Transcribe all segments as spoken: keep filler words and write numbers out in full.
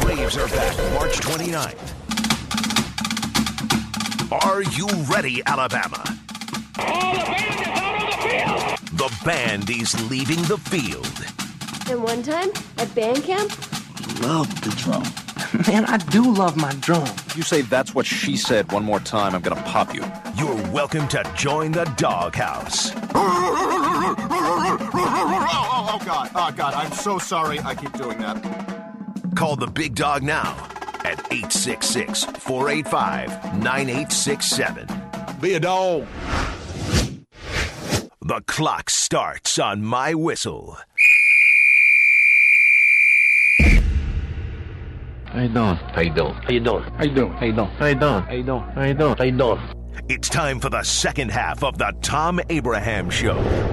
Braves are back March twenty-ninth. Are you ready, Alabama? Oh, the band is out on the field! The band is leaving the field. And one time, at band camp, love the drum. Man, I do love my drum. If you say that's what she said one more time, I'm going to pop you. You're welcome to join the doghouse. Oh, God. Oh, God. I'm so sorry I keep doing that. Call the big dog now at eight six six, four eight five, nine eight six seven. Be a dog. The clock starts on my whistle. How you doing? How you doing? How you doing? How you doing? How you doing? How you doing? How you doing? How you doing? How you doing? It's time for the second half of the Tom Abraham Show.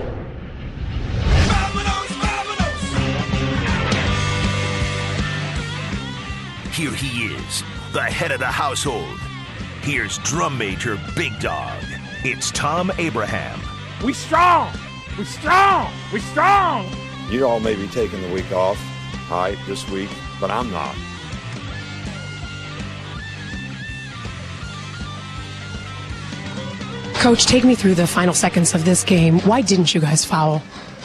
Vamonos, vamonos. Here he is, the head of the household. Here's drum major Big Dog. It's Tom Abraham. We strong! We strong! We strong! You all may be taking the week off, all right, this week, but I'm not. Coach, take me through the final seconds of this game. Why didn't you guys foul?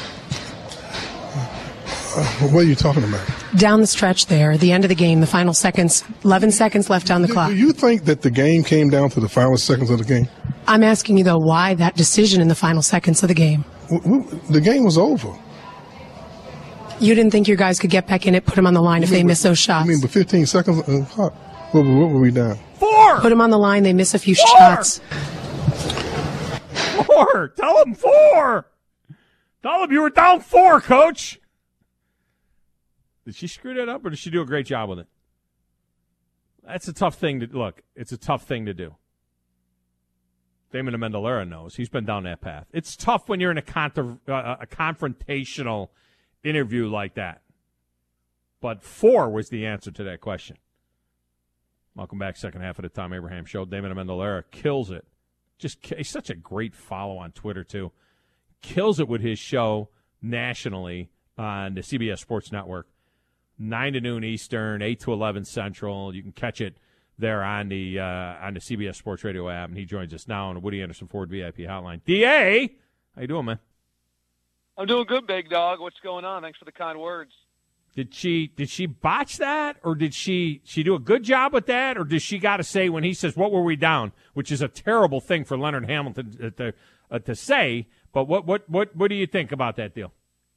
Uh, what are you talking about? Down the stretch there, the end of the game, the final seconds, eleven seconds left on the do, clock. Do you think that the game came down to the final seconds of the game? I'm asking you, though, why that decision in the final seconds of the game? W- w- the game was over. You didn't think your guys could get back in it, put them on the line if mean, they miss those shots? I mean, but fifteen seconds, uh, what, what, what were we down? Four! Put them on the line, they miss a few Four! shots. Four! Tell them four! Tell them you were down four, Coach! Did she screw that up, or did she do a great job with it? That's a tough thing to look. It's a tough thing to do. Damon Amendola knows. He's been down that path. It's tough when you're in a, contra- uh, a confrontational interview like that. But four was the answer to that question. Welcome back, second half of the Tom Abraham Show. Damon Amendola kills it. Just he's such a great follow on Twitter too. Kills it with his show nationally on the C B S Sports Network. Nine to noon Eastern, eight to eleven Central. You can catch it there on the uh, on the C B S Sports Radio app, and he joins us now on the Woody Anderson Ford V I P hotline. D A, how you doing, man? I'm doing good, big dog. What's going on? Thanks for the kind words. Did she did she botch that, or did she she do a good job with that, or does she got to say when he says what were we down, which is a terrible thing for Leonard Hamilton to uh, to say? But what what what what do you think about that deal?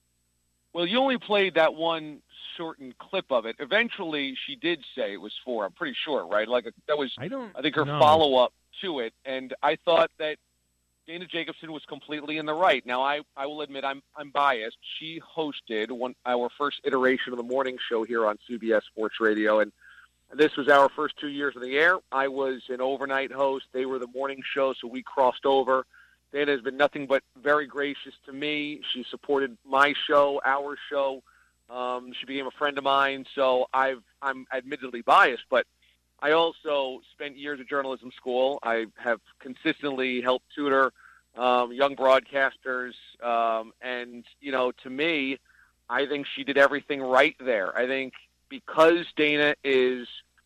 Well, you only played that one shortened clip of it. Eventually, she did say it was four. I'm pretty sure, right? Like that was I don't I think her know. follow up to it, and I thought that Dana Jacobson was completely in the right. Now, I, I will admit I'm I'm biased. She hosted one our first iteration of the morning show here on C B S Sports Radio, and this was our first two years in the air. I was an overnight host. They were the morning show, so we crossed over. Dana has been nothing but very gracious to me. She supported my show, our show. Um, she became a friend of mine, so I've, I'm admittedly biased, but I also spent years at journalism school. I have consistently helped tutor um, young broadcasters, um, and, you know, to me, I think she did everything right there. I think because Dana is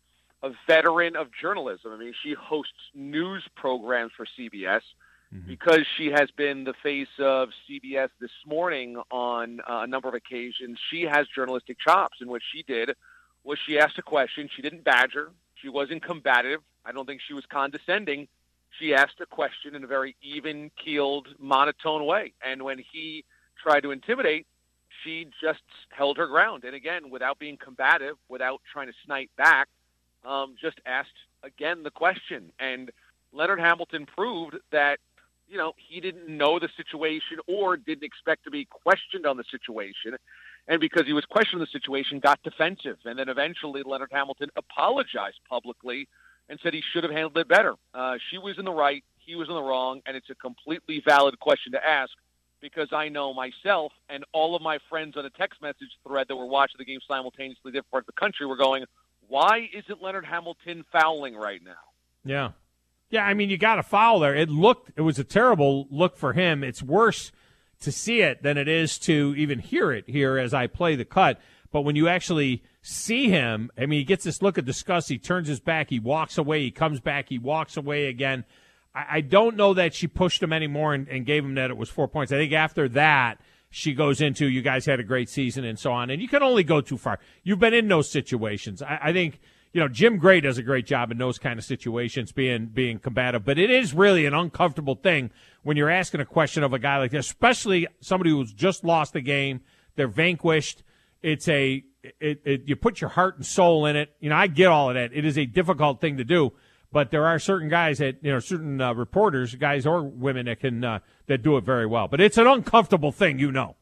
a veteran of journalism, I mean, she hosts news programs for C B S, mm-hmm. because she has been the face of C B S This Morning on uh, a number of occasions. She has journalistic chops, and what she did was she asked a question. She didn't badger. She wasn't combative. I don't think she was condescending. She asked a question in a very even-keeled, monotone way. And when he tried to intimidate, she just held her ground. And again, without being combative, without trying to snipe back, um, just asked again the question. And Leonard Hamilton proved that, you know, he didn't know the situation or didn't expect to be questioned on the situation. And because he was questioning the situation, got defensive. And then eventually Leonard Hamilton apologized publicly and said he should have handled it better. Uh, she was in the right, he was in the wrong, and it's a completely valid question to ask because I know myself and all of my friends on a text message thread that were watching the game simultaneously in different parts of the country were going, why isn't Leonard Hamilton fouling right now? Yeah. Yeah, I mean, you got to foul there. It looked, it was a terrible look for him. It's worse to see it than it is to even hear it here as I play the cut. But when you actually see him, I mean, he gets this look of disgust. He turns his back. He walks away. He comes back. He walks away again. I, I don't know that she pushed him anymore and, and gave him that it was four points. I think after that, she goes into, you guys had a great season and so on. And you can only go too far. You've been in those situations. I, I think, you know, Jim Gray does a great job in those kind of situations, being being combative. But it is really an uncomfortable thing when you're asking a question of a guy like this, especially somebody who's just lost the game. They're vanquished. It's a it, it, you put your heart and soul in it. You know, I get all of that. It is a difficult thing to do. But there are certain guys that, you know, certain uh, reporters, guys or women that can uh, that do it very well. But it's an uncomfortable thing, you know.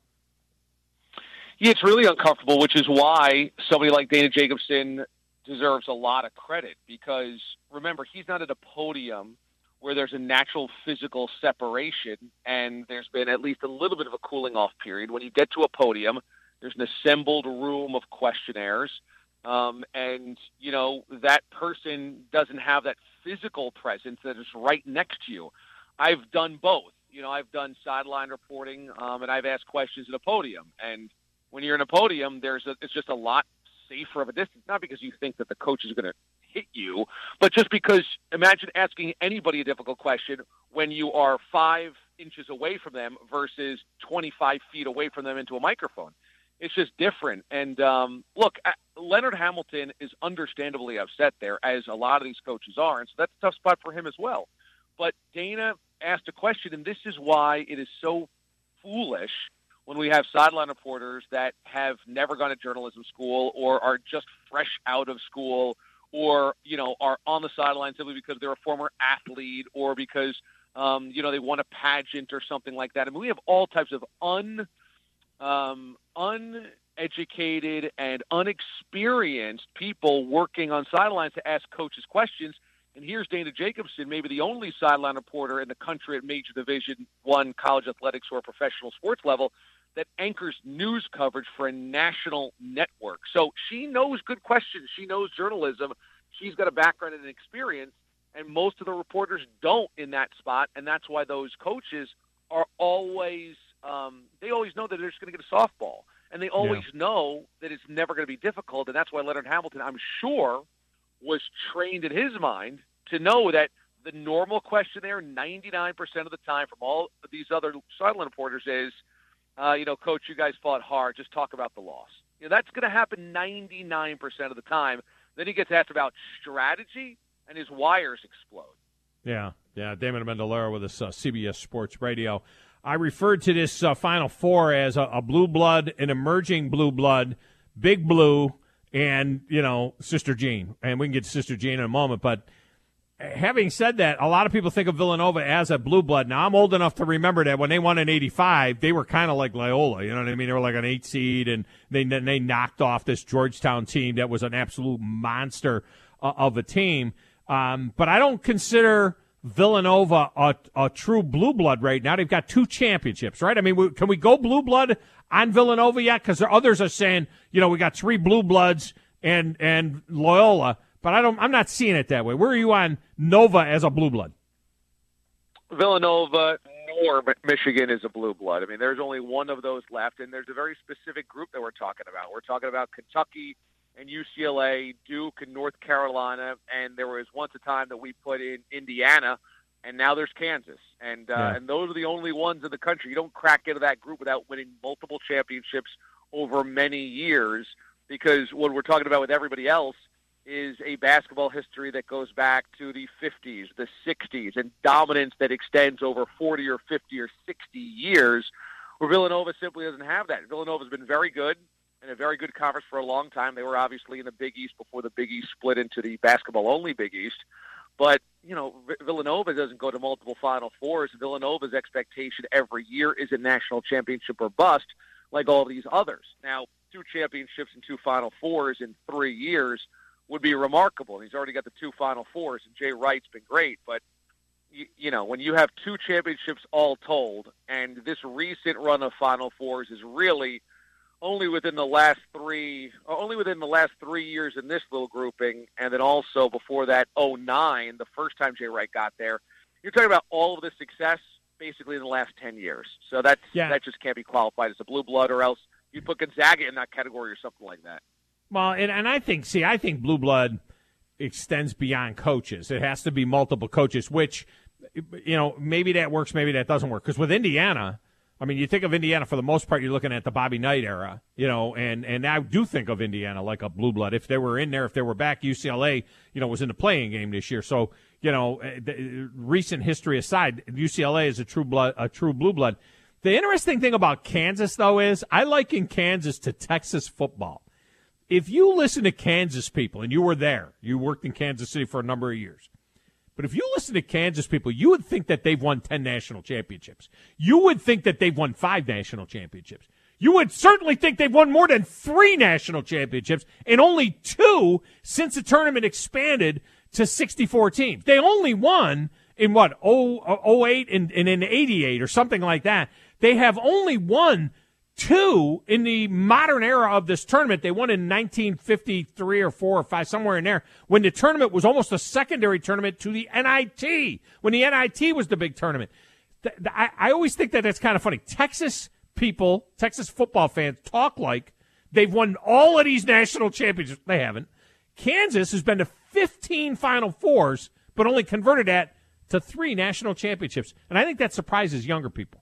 Yeah, it's really uncomfortable, which is why somebody like Dana Jacobson deserves a lot of credit. Because remember, he's not at a podium where there's a natural physical separation, and there's been at least a little bit of a cooling off period. When you get to a podium, there's an assembled room of questionnaires. Um, and, you know, that person doesn't have that physical presence that is right next to you. I've done both. You know, I've done sideline reporting, um, and I've asked questions at a podium. And when you're in a podium, there's a, it's just a lot safer of a distance, not because you think that the coach is going to hit you, but just because imagine asking anybody a difficult question when you are five inches away from them versus twenty-five feet away from them into a microphone. It's just different. And um, look, Leonard Hamilton is understandably upset there, as a lot of these coaches are, and so that's a tough spot for him as well. But Dana asked a question, and this is why it is so foolish when we have sideline reporters that have never gone to journalism school or are just fresh out of school or, you know, are on the sideline simply because they're a former athlete or because, um, you know, they won a pageant or something like that. I mean, we have all types of un – Um, uneducated and unexperienced people working on sidelines to ask coaches questions. And here's Dana Jacobson, maybe the only sideline reporter in the country at major Division One college athletics or professional sports level that anchors news coverage for a national network. So she knows good questions. She knows journalism. She's got a background and experience, and most of the reporters don't in that spot. And that's why those coaches are always Um, they always know that they're just going to get a softball, and they always yeah. know that it's never going to be difficult, and that's why Leonard Hamilton, I'm sure, was trained in his mind to know that the normal question there ninety-nine percent of the time from all of these other sideline reporters is, uh, you know, Coach, you guys fought hard, just talk about the loss. You know, that's going to happen ninety-nine percent of the time. Then he gets asked about strategy, and his wires explode. Yeah, yeah, Damon Amendolara with us, uh, C B S Sports Radio. I referred to this uh, Final Four as a, a blue blood, an emerging blue blood, Big Blue, and, you know, Sister Jean. And we can get to Sister Jean in a moment. But having said that, a lot of people think of Villanova as a blue blood. Now, I'm old enough to remember that when they won in eighty-five, they were kind of like Loyola. You know what I mean? They were like an eight seed, and they, they knocked off this Georgetown team that was an absolute monster uh, of a team. Um, but I don't consider Villanova a, a true blue blood right now. They've got two championships, right? I mean, we, can we go blue blood on Villanova yet? Because others are saying, you know, we got three blue bloods and and Loyola, but I don't. I'm not seeing it that way. Where are you on Nova as a blue blood? Villanova nor Michigan is a blue blood. I mean, there's only one of those left, and there's a very specific group that we're talking about. We're talking about Kentucky and U C L A, Duke, and North Carolina, and there was once a time that we put in Indiana, and now there's Kansas. And uh, yeah. and those are the only ones in the country. You don't crack into that group without winning multiple championships over many years, because what we're talking about with everybody else is a basketball history that goes back to the fifties, the sixties, and dominance that extends over forty or fifty or sixty years, where Villanova simply doesn't have that. Villanova's been very good, and a very good conference for a long time. They were obviously in the Big East before the Big East split into the basketball-only Big East. But, you know, Villanova doesn't go to multiple Final Fours. Villanova's expectation every year is a national championship or bust, like all these others. Now, two championships and two Final Fours in three years would be remarkable. He's already got the two Final Fours, and Jay Wright's been great. But, you, you know, when you have two championships all told, and this recent run of Final Fours is really – only within the last three, only within the last three years in this little grouping, and then also before that, oh nine, the first time Jay Wright got there. You're talking about all of this success basically in the last ten years. So that's, yeah. that just can't be qualified as a blue blood, or else you'd put Gonzaga in that category or something like that. Well, and, and I think, see, I think blue blood extends beyond coaches. It has to be multiple coaches, which, you know, maybe that works, maybe that doesn't work. Because with Indiana, I mean, you think of Indiana for the most part, you're looking at the Bobby Knight era, you know, and, and I do think of Indiana like a blue blood. If they were in there, if they were back, U C L A, you know, was in the playing game this year. So, you know, the, recent history aside, U C L A is a true blood, a true blue blood. The interesting thing about Kansas, though, is I liken Kansas to Texas football. If you listen to Kansas people, and you were there, you worked in Kansas City for a number of years, but if you listen to Kansas people, you would think that they've won ten national championships. You would think that they've won five national championships. You would certainly think they've won more than three national championships, and only two since the tournament expanded to sixty-four teams. They only won in, what, oh eight and, and in eighty-eight or something like that. They have only won two in the modern era of this tournament. They won in nineteen fifty-three or four or five, somewhere in there, when the tournament was almost a secondary tournament to the N I T, when the N I T was the big tournament. I, I always think that that's kind of funny. Texas people, Texas football fans, talk like they've won all of these national championships. They haven't. Kansas has been to fifteen Final Fours, but only converted that to three national championships. And I think that surprises younger people.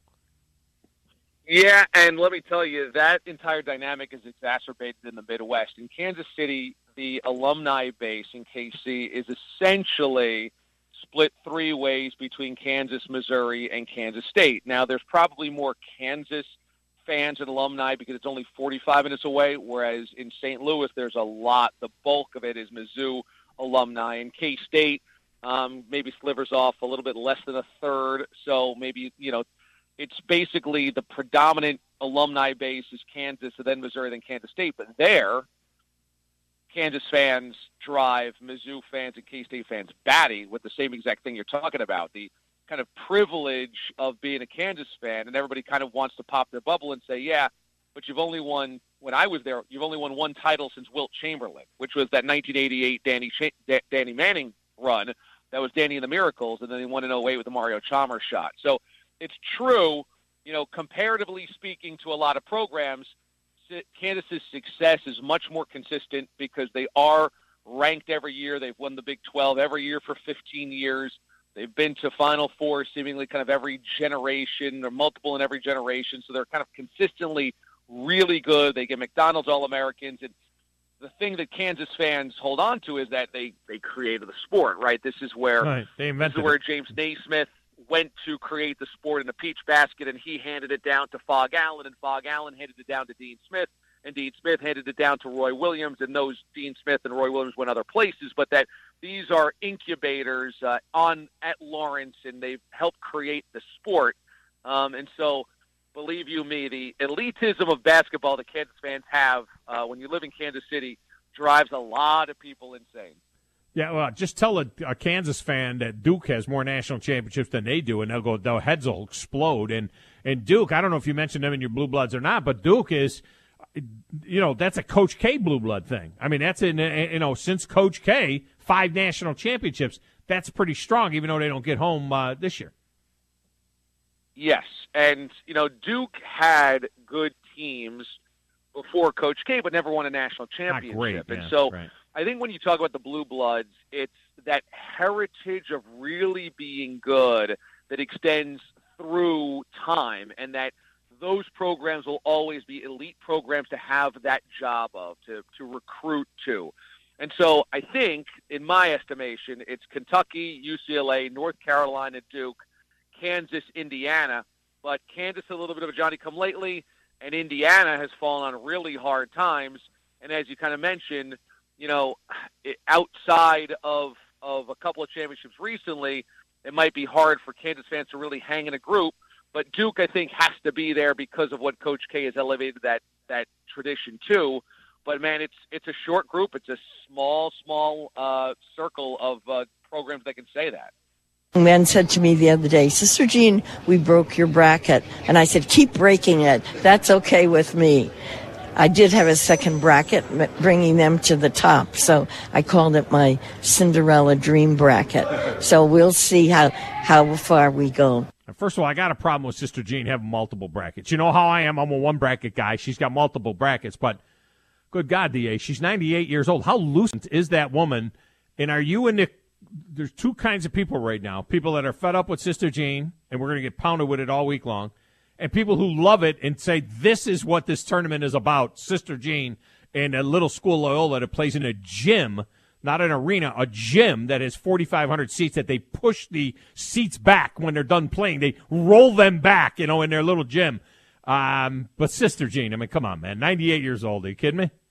Yeah, and let me tell you, that entire dynamic is exacerbated in the Midwest. In Kansas City, the alumni base in K C is essentially split three ways between Kansas, Missouri, and Kansas State. Now, there's probably more Kansas fans and alumni because it's only forty-five minutes away, whereas in Saint Louis, there's a lot. The bulk of it is Mizzou alumni. In K-State, um, maybe slivers off a little bit less than a third, so maybe, you know, it's basically the predominant alumni base is Kansas, and then Missouri, then Kansas State. But there, Kansas fans drive Mizzou fans and K-State fans batty with the same exact thing you're talking about, the kind of privilege of being a Kansas fan, and everybody kind of wants to pop their bubble and say, yeah, but you've only won, when I was there, you've only won one title since Wilt Chamberlain, which was that nineteen eighty-eight Danny, Ch- Danny Manning run. That was Danny and the Miracles, and then they won in oh eight with the Mario Chalmers shot. So it's true, you know, comparatively speaking to a lot of programs, Kansas's success is much more consistent because they are ranked every year. They've won the Big twelve every year for fifteen years. They've been to Final Four seemingly kind of every generation or multiple in every generation. So they're kind of consistently really good. They get McDonald's All-Americans. And the thing that Kansas fans hold on to is that they, they created the sport, right? This is where, right. They invented this is where it. James Naismith went to create the sport in the peach basket, and he handed it down to Fog Allen, and Fog Allen handed it down to Dean Smith, and Dean Smith handed it down to Roy Williams, and those Dean Smith and Roy Williams went other places, but that these are incubators uh, on at Lawrence, and they've helped create the sport. Um, and so, believe you me, the elitism of basketball that Kansas fans have uh, when you live in Kansas City drives a lot of people insane. Yeah, well, just tell a, a Kansas fan that Duke has more national championships than they do, and they'll go, their heads will explode. And and Duke, I don't know if you mentioned them in your Blue Bloods or not, but Duke is, you know, that's a Coach K Blue Blood thing. I mean, that's in, you know, since Coach K, five national championships. That's pretty strong, even though they don't get home uh, this year. Yes, and you know, Duke had good teams before Coach K, but never won a national championship. Not great, and yeah, so. Right. I think when you talk about the Blue Bloods, it's that heritage of really being good that extends through time, and that those programs will always be elite programs to have that job of, to, to recruit to. And so I think, in my estimation, it's Kentucky, U C L A, North Carolina, Duke, Kansas, Indiana, but Kansas a little bit of a Johnny-come-lately, and Indiana has fallen on really hard times. And as you kind of mentioned, you know, outside of of a couple of championships recently, it might be hard for Kansas fans to really hang in a group. But Duke, I think, has to be there because of what Coach K has elevated that that tradition to. But, man, it's it's a short group. It's a small, small uh, circle of uh, programs that can say that. A man said to me the other day, Sister Jean, we broke your bracket. And I said, keep breaking it. That's okay with me. I did have a second bracket, bringing them to the top, so I called it my Cinderella dream bracket. So we'll see how, how far we go. first of all, I got a problem with Sister Jean having multiple brackets. You know how I am. I'm a one-bracket guy. She's got multiple brackets. But, good God, D A, she's ninety-eight years old. How lucent is that woman? And are you in the – there's two kinds of people right now. People that are fed up with Sister Jean, and we're going to get pounded with it all week long, and people who love it and say this is what this tournament is about, Sister Jean and a little school Loyola that plays in a gym – not an arena, a gym that has forty-five hundred seats that they push the seats back when they're done playing. They roll them back, you know, in their little gym. Um, but Sister Jean, I mean, come on, man. ninety-eight years old. Are you kidding me?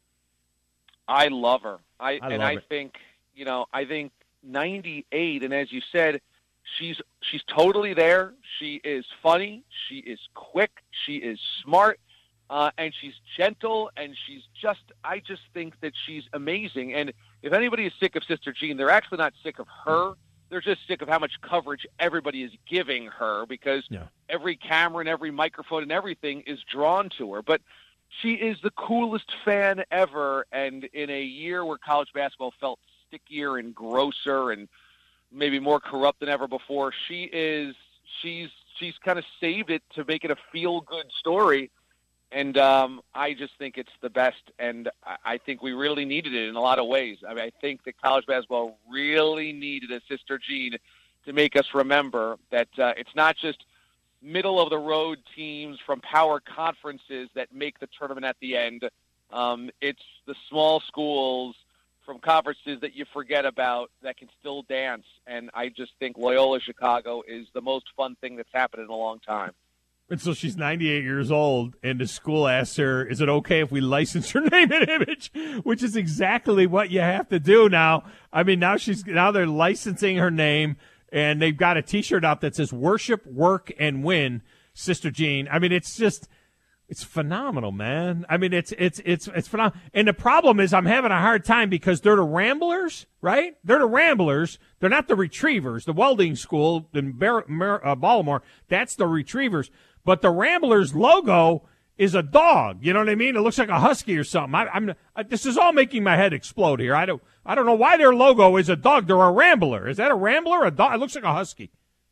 I love her. I, I and love I it. think, you know, I think ninety-eight, and as you said, she's she's totally there. She is funny. She is quick. She is smart. Uh, and she's gentle, and she's just, I just think that she's amazing. And if anybody is sick of Sister Jean, they're actually not sick of her. They're just sick of how much coverage everybody is giving her because yeah. every camera and every microphone and everything is drawn to her. But she is the coolest fan ever. And in a year where college basketball felt stickier and grosser and maybe more corrupt than ever before, she is, she's, she's kind of saved it to make it a feel-good story. And um, I just think it's the best, and I think we really needed it in a lot of ways. I mean, I think that college basketball really needed a Sister Jean to make us remember that uh, it's not just middle-of-the-road teams from power conferences that make the tournament at the end. Um, it's the small schools from conferences that you forget about that can still dance, and I just think Loyola Chicago is the most fun thing that's happened in a long time. And so she's ninety-eight years old, and the school asks her, is it okay if we license her name and image? Which is exactly what you have to do now. I mean, now she's now they're licensing her name, and they've got a T-shirt out that says worship, work, and win, Sister Jean. I mean, it's just it's phenomenal, man. I mean, it's it's it's it's phenomenal. And the problem is I'm having a hard time because they're the Ramblers, right? They're the Ramblers. They're not the Retrievers. The welding school in Bar- Mar- uh, Baltimore, that's the Retrievers. But the Ramblers logo is a dog. You know what I mean? It looks like a husky or something. I, I'm. I, this is all making my head explode here. I don't. I don't know why their logo is a dog. They're a Rambler. Is that a Rambler? Or a dog? It looks like a husky.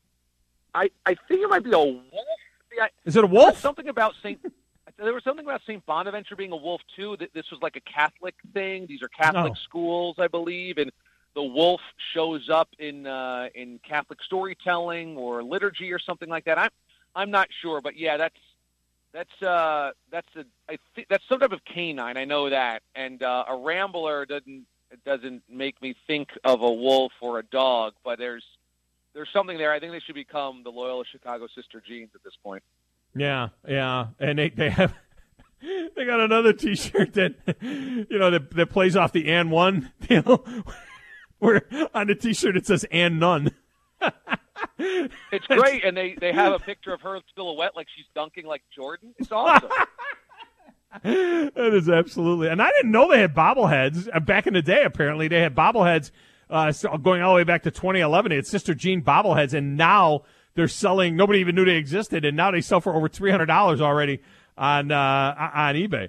I, I think it might be a wolf. I, is it a wolf? Something about Saint There was something about Saint Bonaventure being a wolf too. That this was like a Catholic thing. These are Catholic oh. schools, I believe, and the wolf shows up in uh, in Catholic storytelling or liturgy or something like that. I'm. I'm not sure, but yeah, that's that's uh, that's a I think that's some type of canine. I know that, and uh, a Rambler doesn't doesn't make me think of a wolf or a dog, but there's there's something there. I think they should become the Loyola Chicago Sister Jeans at this point. Yeah, yeah, and they they have they got another T-shirt that you know that that plays off the and one deal, where on the T-shirt it says and none. It's great, and they, they have a picture of her silhouette like she's dunking like Jordan. It's awesome. That is absolutely, and I didn't know they had bobbleheads uh, back in the day. Apparently, they had bobbleheads uh, so going all the way back to twenty eleven. They had Sister Jean bobbleheads, and now they're selling. Nobody even knew they existed, and now they sell for over three hundred dollars already on uh, on eBay.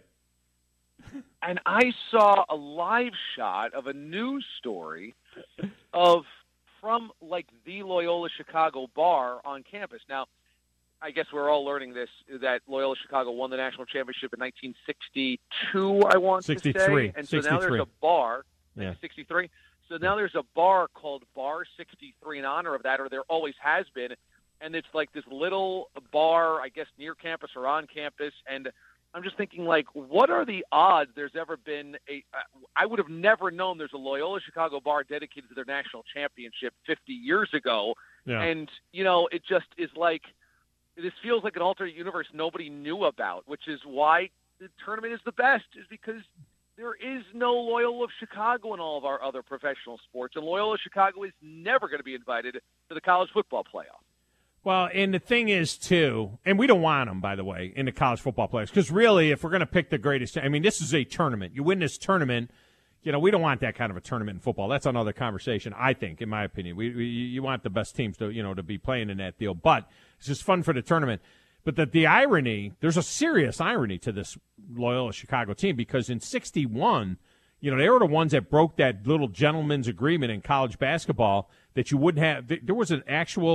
And I saw a live shot of a news story of. From, like, the Loyola Chicago bar on campus. Now, I guess we're all learning this, that Loyola Chicago won the national championship in nineteen sixty-two, I want sixty-three. to say. And so sixty-three. now there's a bar, yeah. sixty-three. So now there's a bar called Bar sixty-three in honor of that, or there always has been. And it's like this little bar, I guess, near campus or on campus. And I'm just thinking, like, what are the odds there's ever been a – I would have never known there's a Loyola Chicago bar dedicated to their national championship fifty years ago. Yeah. And, you know, it just is like – this feels like an alternate universe nobody knew about, which is why the tournament is the best, is because there is no Loyola of Chicago in all of our other professional sports. And Loyola Chicago is never going to be invited to the college football playoff. Well, and the thing is, too, and we don't want them, by the way, in the college football players, because really, if we're going to pick the greatest, I mean, this is a tournament. You win this tournament, you know, we don't want that kind of a tournament in football. That's another conversation, I think, in my opinion. We, we you want the best teams to, you know, to be playing in that deal. But it's just fun for the tournament. But the, the irony, there's a serious irony to this Loyola Chicago team, because in sixty-one, you know, they were the ones that broke that little gentleman's agreement in college basketball that you wouldn't have, there was an actual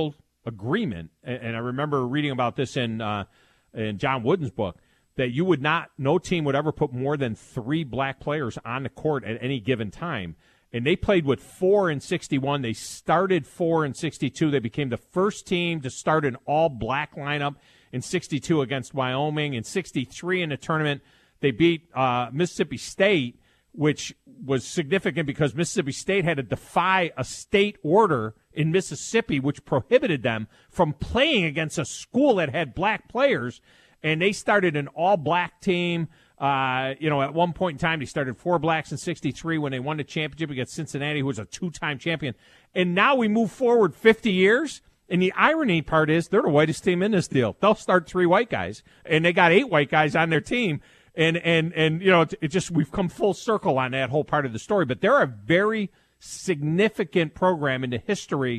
agreement, and, and I remember reading about this in uh, in John Wooden's book, that you would not, no team would ever put more than three black players on the court at any given time. And they played with four in sixty-one. They started four in sixty-two. They became the first team to start an all-black lineup in sixty-two against Wyoming. In sixty-three in the tournament, they beat uh, Mississippi State, which was significant because Mississippi State had to defy a state order in Mississippi, which prohibited them from playing against a school that had black players. And they started an all-black team. Uh, you know, at one point in time, they started four blacks in sixty-three when they won the championship against Cincinnati, who was a two-time champion. And now we move forward fifty years, and the irony part is they're the whitest team in this deal. They'll start three white guys, and they got eight white guys on their team. And, and, and you know, it, it just, we've come full circle on that whole part of the story. But they're a very significant program in the history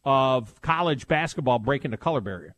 of college basketball breaking the color barrier.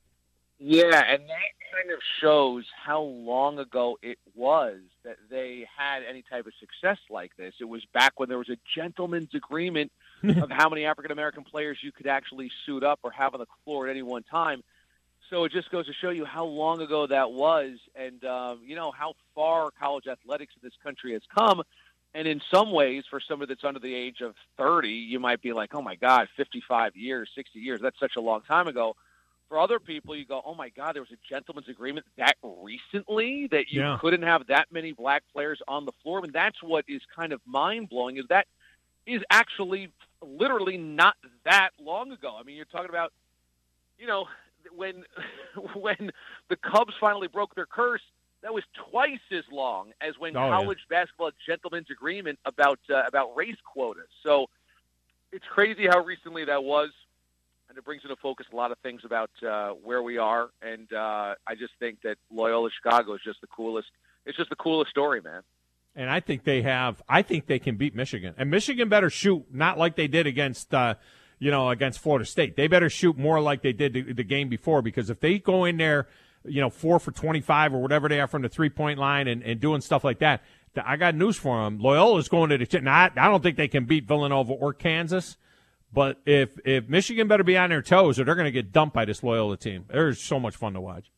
Yeah, and that kind of shows how long ago it was that they had any type of success like this. It was back when there was a gentleman's agreement of how many African-American players you could actually suit up or have on the floor at any one time. So it just goes to show you how long ago that was and, um, you know, how far college athletics in this country has come. And in some ways, for somebody that's under the age of thirty, you might be like, oh, my God, fifty-five years, sixty years, that's such a long time ago. For other people, you go, oh, my God, there was a gentleman's agreement that recently that you Yeah. couldn't have that many black players on the floor. And that's what is kind of mind-blowing is that is actually literally not that long ago. I mean, you're talking about, you know, when when the Cubs finally broke their curse, that was twice as long as when Oh, college basketball had gentleman's agreement about uh, about race quotas. So it's crazy how recently that was. And it brings into focus a lot of things about uh, where we are, and uh, I just think that Loyola Chicago is just the coolest. It's just the coolest story, man. And I think they have. I think they can beat Michigan, and Michigan better shoot not like they did against, uh, you know, against Florida State. They better shoot more like they did the, the game before, because if they go in there, you know, four for twenty-five or whatever they are from the three point line and, and doing stuff like that, I got news for them. Loyola's going to the. Now, I, I don't think they can beat Villanova or Kansas. But if if Michigan better be on their toes, or they're going to get dumped by this Loyola team. They're so much fun to watch.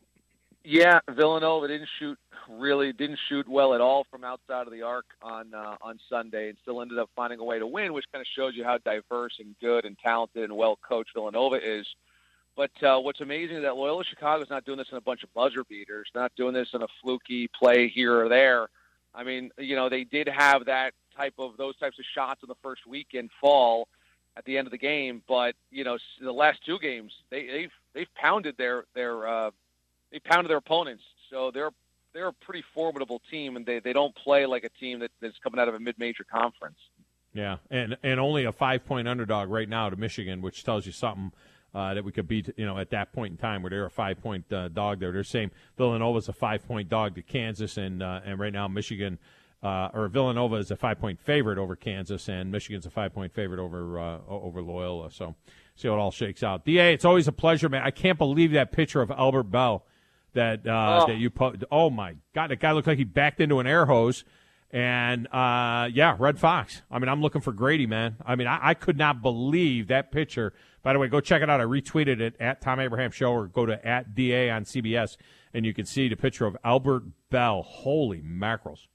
Yeah, Villanova didn't shoot really didn't shoot well at all from outside of the arc on uh, on Sunday, and still ended up finding a way to win, which kind of shows you how diverse and good and talented and well coached Villanova is. But uh, what's amazing is that Loyola Chicago is not doing this in a bunch of buzzer beaters, not doing this in a fluky play here or there. I mean, you know, they did have that type of those types of shots in the first weekend fall at the end of the game, but you know the last two games they, they've they've pounded their their uh, they pounded their opponents. So they're they're a pretty formidable team, and they, they don't play like a team that, that's coming out of a mid-major conference. Yeah, and and only a five point underdog right now to Michigan, which tells you something uh, that we could beat. You know, at that point in time where they're a five point uh, dog there. They're saying Villanova's a five point dog to Kansas, and uh, and right now Michigan. Uh, or Villanova is a five-point favorite over Kansas, and Michigan's a five-point favorite over uh, over Loyola. So, see how it all shakes out. D A, it's always a pleasure, man. I can't believe that picture of Albert Bell that uh, oh. that you put. Oh my God, that guy looked like he backed into an air hose. And uh, yeah, Red Fox. I mean, I'm looking for Grady, man. I mean, I, I could not believe that picture. By the way, go check it out. I retweeted it at Tom Abraham Show, or go to at D A on C B S, and you can see the picture of Albert Bell. Holy mackerels.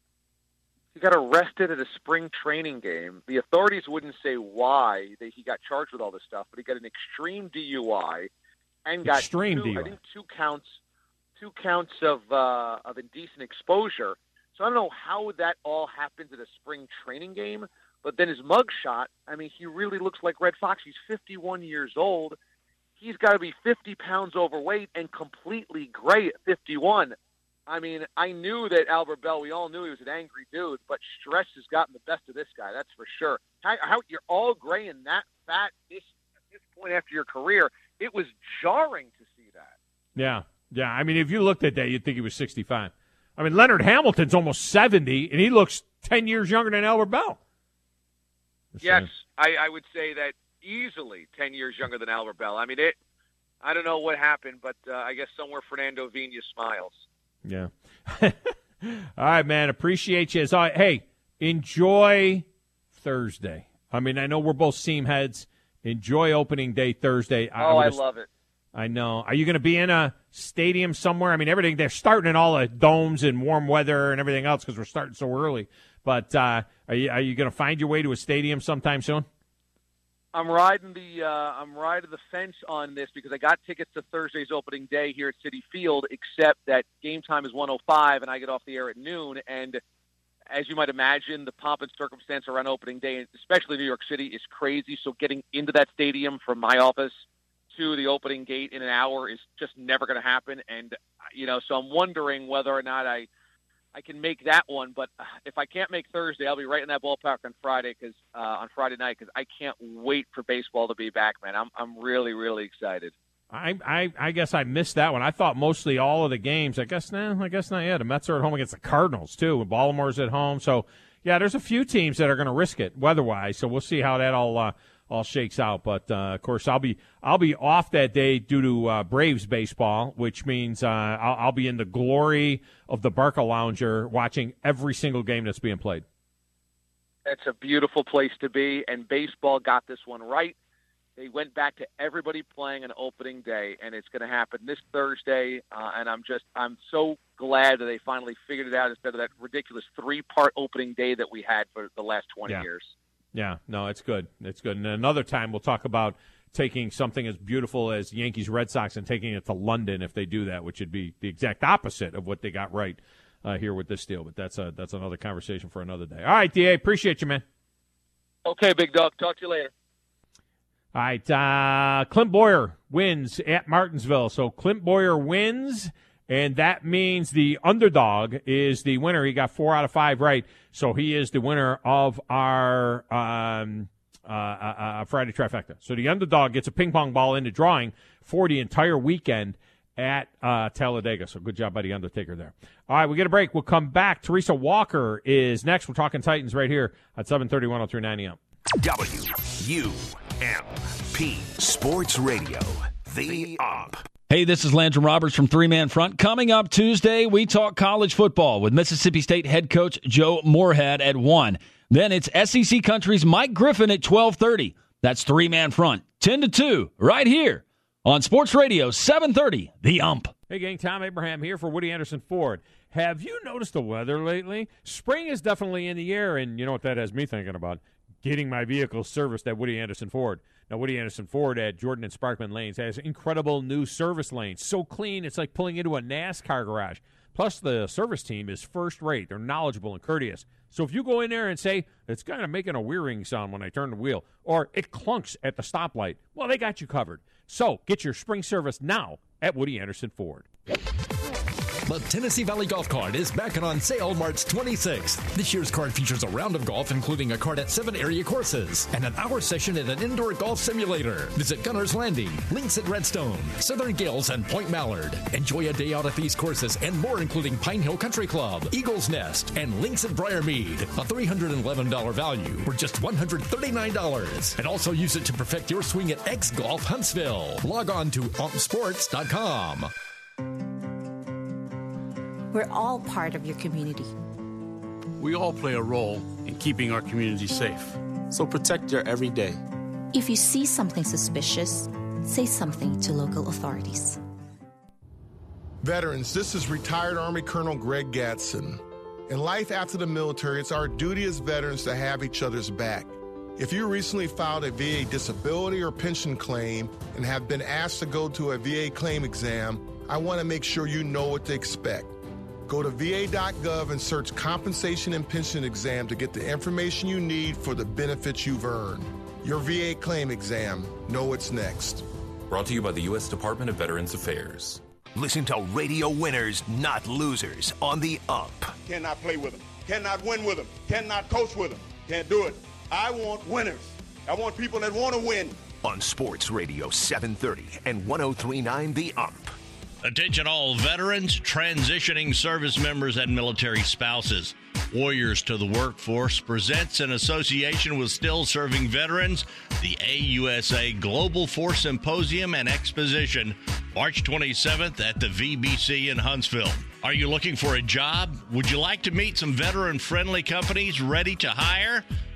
He got arrested at a spring training game. The authorities wouldn't say why that he got charged with all this stuff, but he got an extreme D U I and got extreme two, D U I. I think two counts, two counts of uh, of indecent exposure. So I don't know how that all happens at a spring training game, but then his mugshot, I mean, he really looks like Red Fox. He's fifty-one years old. He's got to be fifty pounds overweight and completely gray at fifty-one. I mean, I knew that Albert Bell, we all knew he was an angry dude, but stress has gotten the best of this guy, that's for sure. How, how you're all gray and that fat this, at this point after your career, it was jarring to see that. Yeah, yeah. I mean, if you looked at that, you'd think he was sixty-five. I mean, Leonard Hamilton's almost seventy, and he looks ten years younger than Albert Bell. Just yes, saying. I, I would say that easily ten years younger than Albert Bell. I mean, it. I don't know what happened, but uh, I guess somewhere Fernando Vina smiles. Yeah. All right, man. Appreciate you. As I, hey, enjoy Thursday. I mean, I know we're both seam heads, Enjoy opening day Thursday. Oh, I, I, I love it. I know. Are you going to be in a stadium somewhere? I mean, everything, they're starting in all the domes and warm weather and everything else because we're starting so early. But uh, are you, are you going to find your way to a stadium sometime soon? I'm riding the uh, I'm riding the fence on this because I got tickets to Thursday's opening day here at Citi Field, except that game time is one oh five and I get off the air at noon. And as you might imagine, the pomp and circumstance around opening day, especially New York City, is crazy. So getting into that stadium from my office to the opening gate in an hour is just never going to happen. And, you know, so I'm wondering whether or not I, I can make that one. But if I can't make Thursday, I'll be right in that ballpark on Friday because uh, on Friday night because I can't wait for baseball to be back, man. I'm I'm really, really excited. I, I I guess I missed that one. I thought mostly all of the games. I guess, nah, I guess not yet. The Mets are at home against the Cardinals, too. And Baltimore's at home. So, yeah, there's a few teams that are going to risk it weather-wise. So we'll see how that all uh, – all shakes out, but uh, of course I'll be I'll be off that day due to uh, Braves baseball, which means uh, I'll, I'll be in the glory of the Barca Lounger watching every single game that's being played. It's a beautiful place to be, and baseball got this one right. They went back to everybody playing on opening day, and it's going to happen this Thursday. Uh, and I'm just I'm so glad that they finally figured it out instead of that ridiculous three-part opening day that we had for the last twenty yeah. years. Yeah, no, it's good. It's good. And another time we'll talk about taking something as beautiful as Yankees Red Sox and taking it to London if they do that, which would be the exact opposite of what they got right uh, here with this deal. But that's a, that's another conversation for another day. All right, D A, appreciate you, man. Okay, big dog. Talk to you later. All right, uh, Clint Boyer wins at Martinsville. So Clint Boyer wins, and that means the underdog is the winner. He got four out of five right. So he is the winner of our um, uh, uh, uh, Friday trifecta. So the underdog gets a ping pong ball in the drawing for the entire weekend at uh, Talladega. So good job by the Undertaker there. All right, we get a break. We'll come back. Teresa Walker is next. We're talking Titans right here at seven thirty, one oh three ninety A M. W U M P Sports Radio, The Ump. Hey, this is Landrum Roberts from Three Man Front. Coming up Tuesday, we talk college football with Mississippi State head coach Joe Moorhead at one. Then it's S E C Country's Mike Griffin at twelve thirty. That's Three Man Front, ten to two, right here on Sports Radio seven thirty, The Ump. Hey, gang, Tom Abraham here for Woody Anderson Ford. Have you noticed the weather lately? Spring is definitely in the air, and you know what that has me thinking about? Getting my vehicle serviced at Woody Anderson Ford. Now, Woody Anderson Ford at Jordan and Sparkman Lanes has incredible new service lanes. So clean, it's like pulling into a NASCAR garage. Plus, the service team is first rate. They're knowledgeable and courteous. So if you go in there and say, it's kind of making a whirring sound when I turn the wheel, or it clunks at the stoplight, well, they got you covered. So get your spring service now at Woody Anderson Ford. The Tennessee Valley Golf Cart is back and on sale March twenty-sixth. This year's cart features a round of golf, including a cart at seven area courses and an hour session at an indoor golf simulator. Visit Gunner's Landing, Links at Redstone, Southern Gales, and Point Mallard. Enjoy a day out at these courses and more, including Pine Hill Country Club, Eagles Nest, and Links at Briarmead. A three hundred eleven dollars value for just one hundred thirty-nine dollars. And also use it to perfect your swing at X Golf Huntsville. Log on to ump sports dot com. We're all part of your community. We all play a role in keeping our community safe. So protect your every day. If you see something suspicious, say something to local authorities. Veterans, this is retired Army Colonel Greg Gatson. In life after the military, it's our duty as veterans to have each other's back. If you recently filed a V A disability or pension claim and have been asked to go to a V A claim exam, I want to make sure you know what to expect. Go to V A dot gov and search Compensation and Pension Exam to get the information you need for the benefits you've earned. Your V A claim exam. Know what's next. Brought to you by the U S Department of Veterans Affairs. Listen to radio winners, not losers, on the Ump. Cannot play with them. Cannot win with them. Cannot coach with them. Can't do it. I want winners. I want people that want to win. On Sports Radio seven thirty and one oh three point nine The Ump. Attention all veterans, transitioning service members, and military spouses. Warriors to the Workforce presents, in association with Still Serving Veterans, the A U S A Global Force Symposium and Exposition, March twenty-seventh at the V B C in Huntsville. Are you looking for a job? Would you like to meet some veteran-friendly companies ready to hire?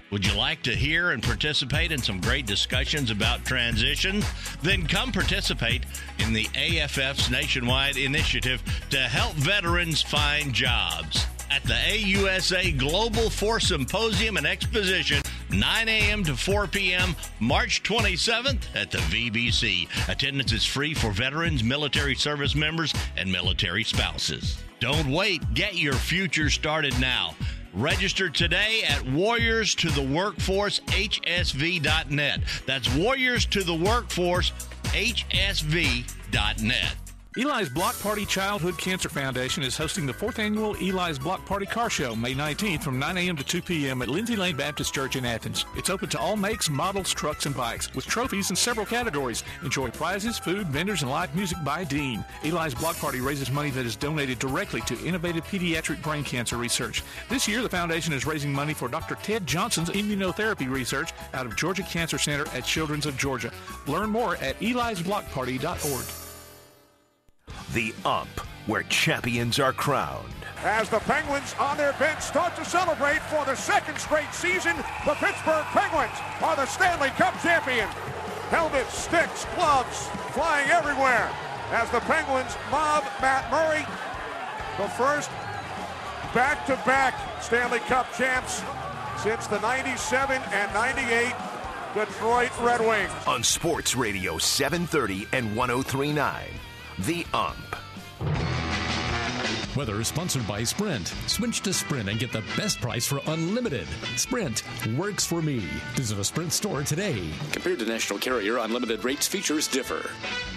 Would you like to hear and participate in some great discussions about transition? Then come participate in the A F F's nationwide initiative to help veterans find jobs. At the A U S A Global Force Symposium and Exposition, nine a.m. to four p.m., March twenty-seventh at the V B C. Attendance is free for veterans, military service members, and military spouses. Don't wait. Get your future started now. Register today at warriors to the workforce h s v dot net. That's warriors to the workforce h s v dot net. Eli's Block Party Childhood Cancer Foundation is hosting the fourth annual Eli's Block Party Car Show May nineteenth from nine a.m. to two p.m. at Lindsay Lane Baptist Church in Athens. It's open to all makes, models, trucks, and bikes with trophies in several categories. Enjoy prizes, food, vendors, and live music by Dean. Eli's Block Party raises money that is donated directly to innovative pediatric brain cancer research. This year, the foundation is raising money for Doctor Ted Johnson's immunotherapy research out of Georgia Cancer Center at Children's of Georgia. Learn more at elis block party dot org. The Ump, where champions are crowned. As the Penguins on their bench start to celebrate for the second straight season, the Pittsburgh Penguins are the Stanley Cup champions. Helmets, sticks, gloves flying everywhere as the Penguins mob Matt Murray, the first back-to-back Stanley Cup champs since the ninety-seven and ninety-eight Detroit Red Wings. On Sports Radio seven thirty and one oh three point nine. The Ump. Weather is sponsored by Sprint. Switch to Sprint and get the best price for unlimited. Sprint works for me. Visit a Sprint store today. Compared to national carrier, unlimited rates features differ.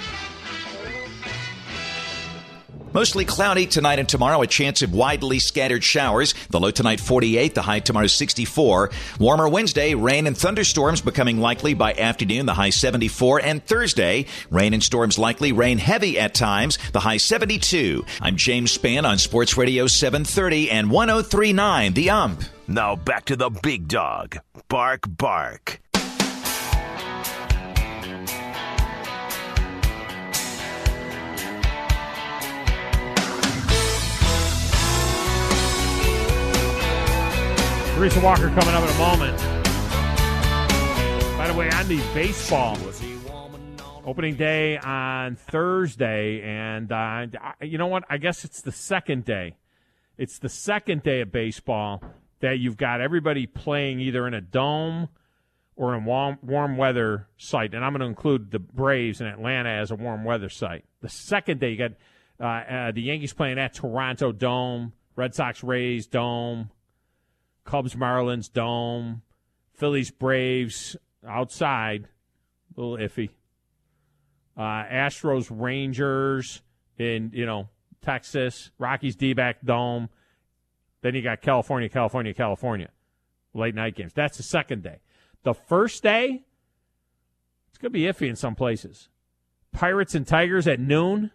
Mostly cloudy tonight and tomorrow, a chance of widely scattered showers. The low tonight forty-eight, the high tomorrow sixty-four. Warmer Wednesday, rain and thunderstorms becoming likely by afternoon, the high seventy-four. And Thursday, rain and storms likely, rain heavy at times, the high seventy-two. I'm James Spann on Sports Radio seven thirty and one oh three point nine, The Ump. Now back to the big dog. Bark, bark. Teresa Walker coming up in a moment. By the way, on the baseball, opening day on Thursday, and uh, you know what? I guess it's the second day. It's the second day of baseball that you've got everybody playing either in a dome or in a warm, warm weather site, and I'm going to include the Braves in Atlanta as a warm weather site. The second day, you got uh, uh, the Yankees playing at Toronto Dome, Red Sox Rays Dome, Cubs, Marlins, Dome, Phillies, Braves, outside, a little iffy. Uh, Astros, Rangers in, you know, Texas, Rockies, D-back, Dome. Then you got California, California, California, late night games. That's the second day. The first day, it's going to be iffy in some places. Pirates and Tigers at noon,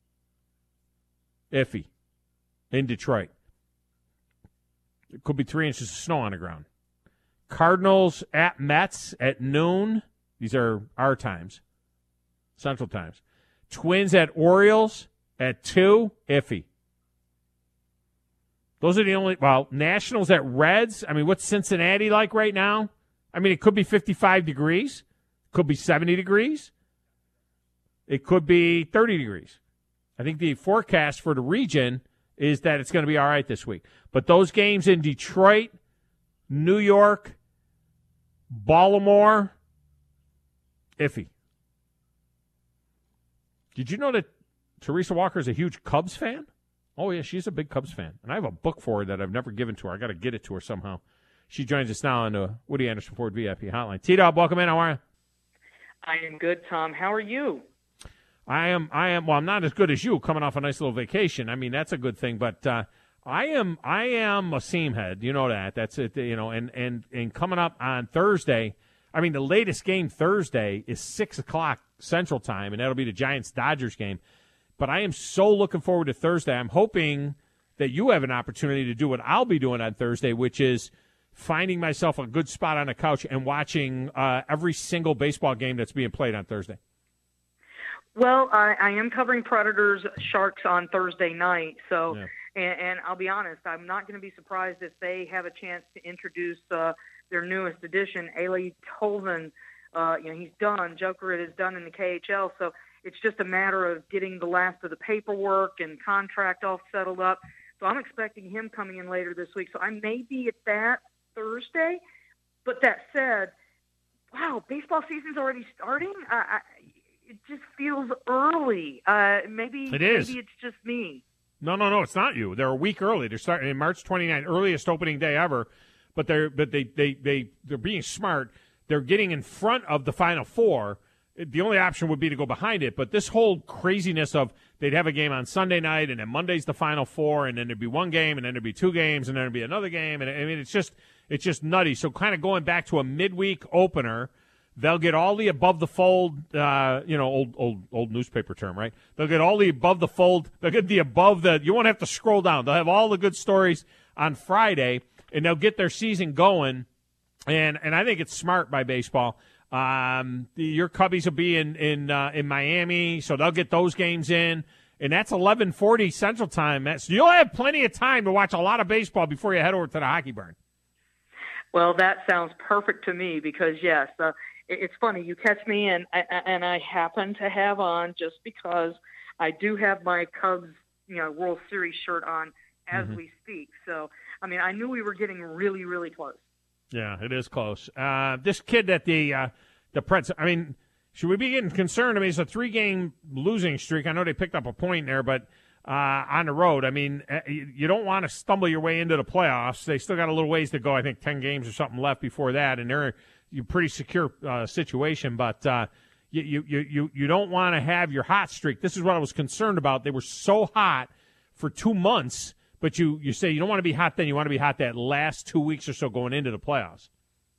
iffy in Detroit. It could be three inches of snow on the ground. Cardinals at Mets at noon. These are our times, Central times. Twins at Orioles at two, iffy. Those are the only, well, Nationals at Reds. I mean, what's Cincinnati like right now? I mean, it could be fifty-five degrees. Could be seventy degrees. It could be thirty degrees. I think the forecast for the region is that it's going to be all right this week. But those games in Detroit, New York, Baltimore, iffy. Did you know that Teresa Walker is a huge Cubs fan? Oh, yeah, she's a big Cubs fan. And I have a book for her that I've never given to her. I got to get it to her somehow. She joins us now on the Woody Anderson Ford V I P hotline. T-Dog, welcome in. How are you? I am good, Tom. How are you? I am, I am, well, I'm not as good as you, coming off a nice little vacation. I mean, that's a good thing, but uh, I am, I am a seam head. You know that. That's it, you know, and, and, and coming up on Thursday, I mean, the latest game Thursday is six o'clock Central Time, and that'll be the Giants-Dodgers game. But I am so looking forward to Thursday. I'm hoping that you have an opportunity to do what I'll be doing on Thursday, which is finding myself a good spot on the couch and watching uh, every single baseball game that's being played on Thursday. Well, I, I am covering Predators Sharks on Thursday night, so yeah. and, and I'll be honest, I'm not going to be surprised if they have a chance to introduce uh, their newest addition, Ailey Tolvan. Uh, you know, he's done. Jokerit is done in the K H L, so it's just a matter of getting the last of the paperwork and contract all settled up. So I'm expecting him coming in later this week. So I may be at that Thursday. But that said, wow, baseball season's already starting. I, I, it just feels early. Uh, maybe It is. Maybe it's just me. No, no, no, it's not you. They're a week early. They're starting in March twenty-ninth, earliest opening day ever. But they're but they they they they're being smart. They're getting in front of the Final Four. The only option would be to go behind it. But this whole craziness of they'd have a game on Sunday night, and then Monday's the Final Four, and then there'd be one game, and then there'd be two games, and then there'd be another game. And I mean, it's just it's just nutty. So kind of going back to a midweek opener, they'll get all the above the fold, uh, you know, old old old newspaper term, right? They'll get all the above the fold. They'll get the above the. You won't have to scroll down. They'll have all the good stories on Friday, and they'll get their season going. And and I think it's smart by baseball. Um, the, your Cubbies will be in in uh, in Miami, so they'll get those games in, and that's eleven forty Central Time. So you'll have plenty of time to watch a lot of baseball before you head over to the hockey barn. Well, that sounds perfect to me because yes, uh, it, it's funny. You catch me, and I, and I happen to have on just because I do have my Cubs, you know, World Series shirt on as Mm-hmm. we speak. So I mean, I knew we were getting really, really close. Yeah, it is close. Uh, this kid at the uh, the Preds, I mean, should we be getting concerned? I mean, it's a three-game losing streak. I know they picked up a point there, but uh, on the road, I mean, you don't want to stumble your way into the playoffs. They still got a little ways to go. I think ten games or something left before that, and they're a pretty secure uh, situation. But uh, you, you, you, you don't want to have your hot streak. This is what I was concerned about. They were so hot for two months. But you, you say you don't want to be hot then. You want to be hot that last two weeks or so going into the playoffs.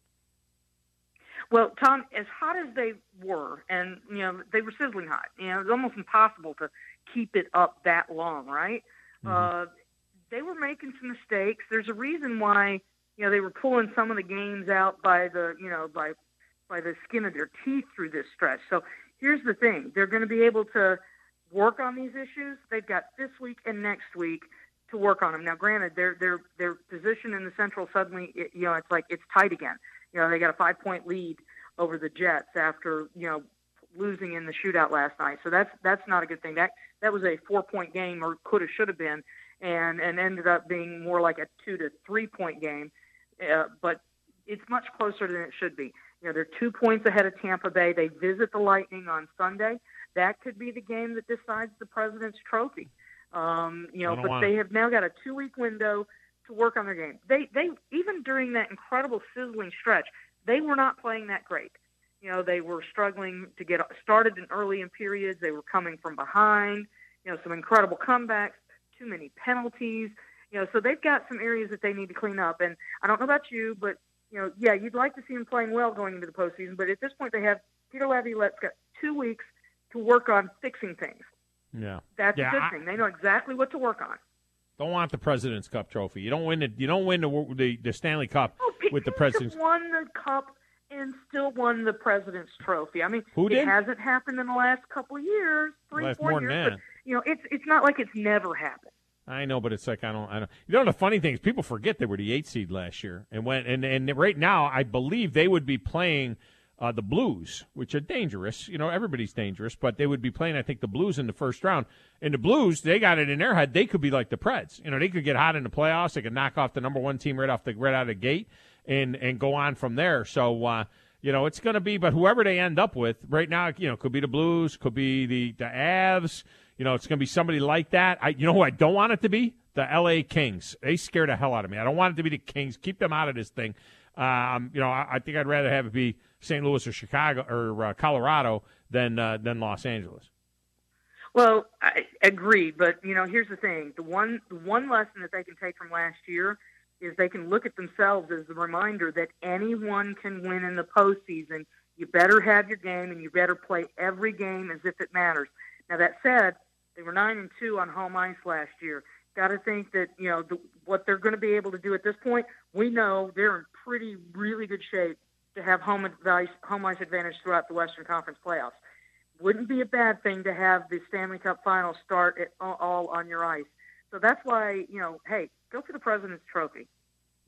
Well, Tom, as hot as they were, and, you know, they were sizzling hot. You know, it was almost impossible to keep it up that long, right? Mm-hmm. Uh, they were making some mistakes. There's a reason why, you know, they were pulling some of the games out by the, you know, by by the skin of their teeth through this stretch. So here's the thing. They're going to be able to work on these issues. They've got this week and next week to work on them. Now, granted, their their their position in the Central suddenly, it, you know, it's like it's tight again. You know, they got a five point lead over the Jets after, you know, losing in the shootout last night. So that's that's not a good thing. That that was a four point game, or could have, should have been, and and ended up being more like a two to three point game. Uh, but it's much closer than it should be. You know, they're two points ahead of Tampa Bay. They visit the Lightning on Sunday. That could be the game that decides the President's Trophy. Um, you know, but they have now got a two-week window to work on their game. They, they even during that incredible sizzling stretch, they were not playing that great. You know, they were struggling to get started in early in periods. They were coming from behind. You know, some incredible comebacks, too many penalties. You know, so they've got some areas that they need to clean up. And I don't know about you, but you know, yeah, you'd like to see them playing well going into the postseason. But at this point, they have Peter Laviolette's got two weeks to work on fixing things. Yeah, that's yeah, a good I, thing. They know exactly what to work on. Don't want the President's Cup trophy. You don't win the you don't win the the, the Stanley Cup oh, with the President's. Won the Cup and still won the President's Trophy. I mean, Who it did? hasn't happened in the last couple of years, three, Well, four more years. than But that. you know, it's it's not like it's never happened. I know, but it's like I don't, I don't. You know, the funny thing is, people forget they were the eighth seed last year, and when and and right now, I believe they would be playing uh, the Blues, which are dangerous. You know, everybody's dangerous, but they would be playing, I think, the Blues in the first round. And the Blues, they got it in their head. They could be like the Preds. You know, they could get hot in the playoffs. They could knock off the number one team right off the right out of the gate, and and go on from there. So. uh You know, it's going to be, but whoever they end up with right now, you know, could be the Blues, could be the, the Avs. You know, it's going to be somebody like that. I, you know who I don't want it to be? The L A Kings. They scare the hell out of me. I don't want it to be the Kings. Keep them out of this thing. Um, you know, I, I think I'd rather have it be Saint Louis or Chicago or uh, Colorado than uh, than Los Angeles. Well, I agree, but you know, here's the thing: the one the one lesson that they can take from last year is they can look at themselves as a reminder that anyone can win in the postseason. You better have your game, and you better play every game as if it matters. Now, that said, they were nine and two on home ice last year. Got to think that, you know, the, what they're going to be able to do at this point, we know they're in pretty, really good shape to have home advice, home ice advantage throughout the Western Conference playoffs. Wouldn't be a bad thing to have the Stanley Cup Finals start at, all on your ice. So that's why, you know, hey, go for the President's Trophy.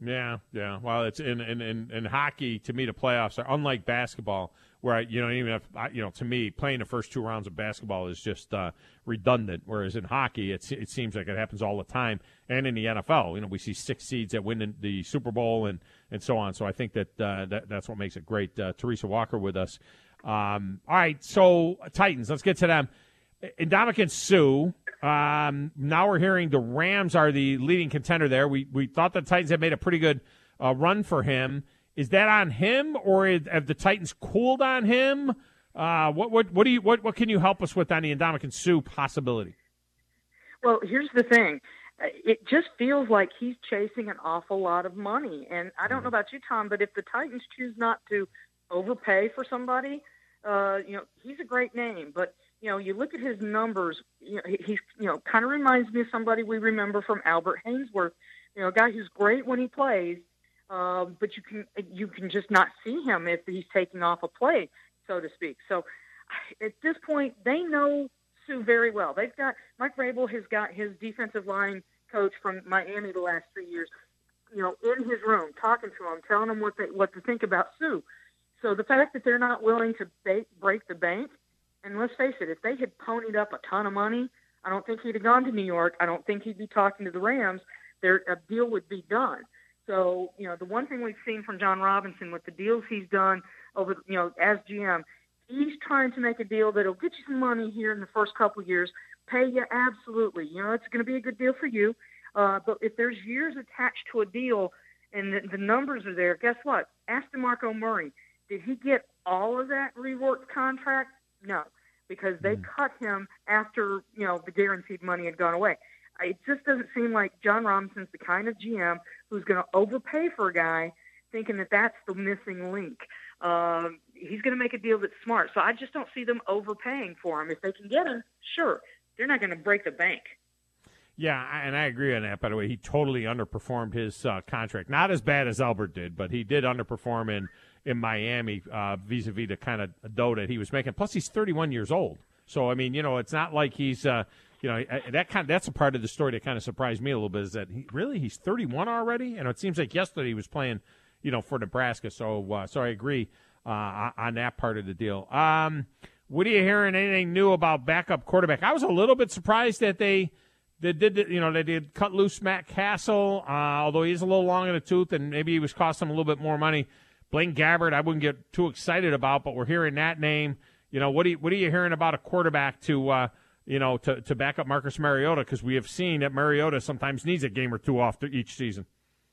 Yeah, yeah. Well, it's in in, in, in hockey. To me, the playoffs are unlike basketball, where I, you know even if I, you know to me playing the first two rounds of basketball is just uh, redundant. Whereas in hockey, it's it seems like it happens all the time. And in the N F L, you know, we see six seeds that win the Super Bowl and, and so on. So I think that, uh, that that's what makes it great. Uh, Teresa Walker with us. Um, all right, so Titans. Let's get to them. Ndamukong Suh. Um, now we're hearing the Rams are the leading contender there. We we thought the Titans had made a pretty good uh, run for him. Is that on him, or have the Titans cooled on him? Uh, what what what do you what what can you help us with on the Ndamukong Suh possibility? Well, here's the thing. It just feels like he's chasing an awful lot of money, and I don't know about you, Tom, but if the Titans choose not to overpay for somebody, uh, you know, he's a great name, but. You know, you look at his numbers. You know, he, he's you know kind of reminds me of somebody we remember from Albert Hainsworth. You know, a guy who's great when he plays, uh, but you can you can just not see him if he's taking off a play, so to speak. So, at this point, they know Suh very well. They've got Mike Vrabel has got his defensive line coach from Miami the last three years. You know, in his room, talking to him, telling him what they, what to think about Suh. So the fact that they're not willing to bait, break the bank. And let's face it, if they had ponied up a ton of money, I don't think he'd have gone to New York. I don't think he'd be talking to the Rams. Their a deal would be done. So, you know, the one thing we've seen from John Robinson with the deals he's done over, you know, as G M, he's trying to make a deal that'll get you some money here in the first couple of years, pay you absolutely. You know, it's going to be a good deal for you. Uh, but if there's years attached to a deal and the, the numbers are there, guess what? Ask DeMarco Murray. Did he get all of that reworked contract? No, because they mm. cut him after, you know, the guaranteed money had gone away. It just doesn't seem like John Robinson's the kind of G M who's going to overpay for a guy thinking that that's the missing link. Um, he's going to make a deal that's smart. So I just don't see them overpaying for him. If they can get him, sure. They're not going to break the bank. Yeah, and I agree on that, by the way. He totally underperformed his uh, contract. Not as bad as Albert did, but he did underperform in – in Miami, uh, vis-a-vis the kind of dough that he was making. Plus, he's thirty-one years old. So, I mean, you know, it's not like he's, uh, you know, that kind of, that's a part of the story that kind of surprised me a little bit is that he really, he's thirty-one already? And it seems like yesterday he was playing, you know, for Nebraska. So, uh, so I agree uh, on that part of the deal. Um, what are you hearing? Anything new about backup quarterback? I was a little bit surprised that they, they did, you know, they did cut loose Matt Castle, uh, although he's a little long in the tooth and maybe he was costing them a little bit more money. Blaine Gabbert, I wouldn't get too excited about, but we're hearing that name. You know, what are you, what are you hearing about a quarterback to, uh, you know, to, to back up Marcus Mariota? Because we have seen that Mariota sometimes needs a game or two off each season.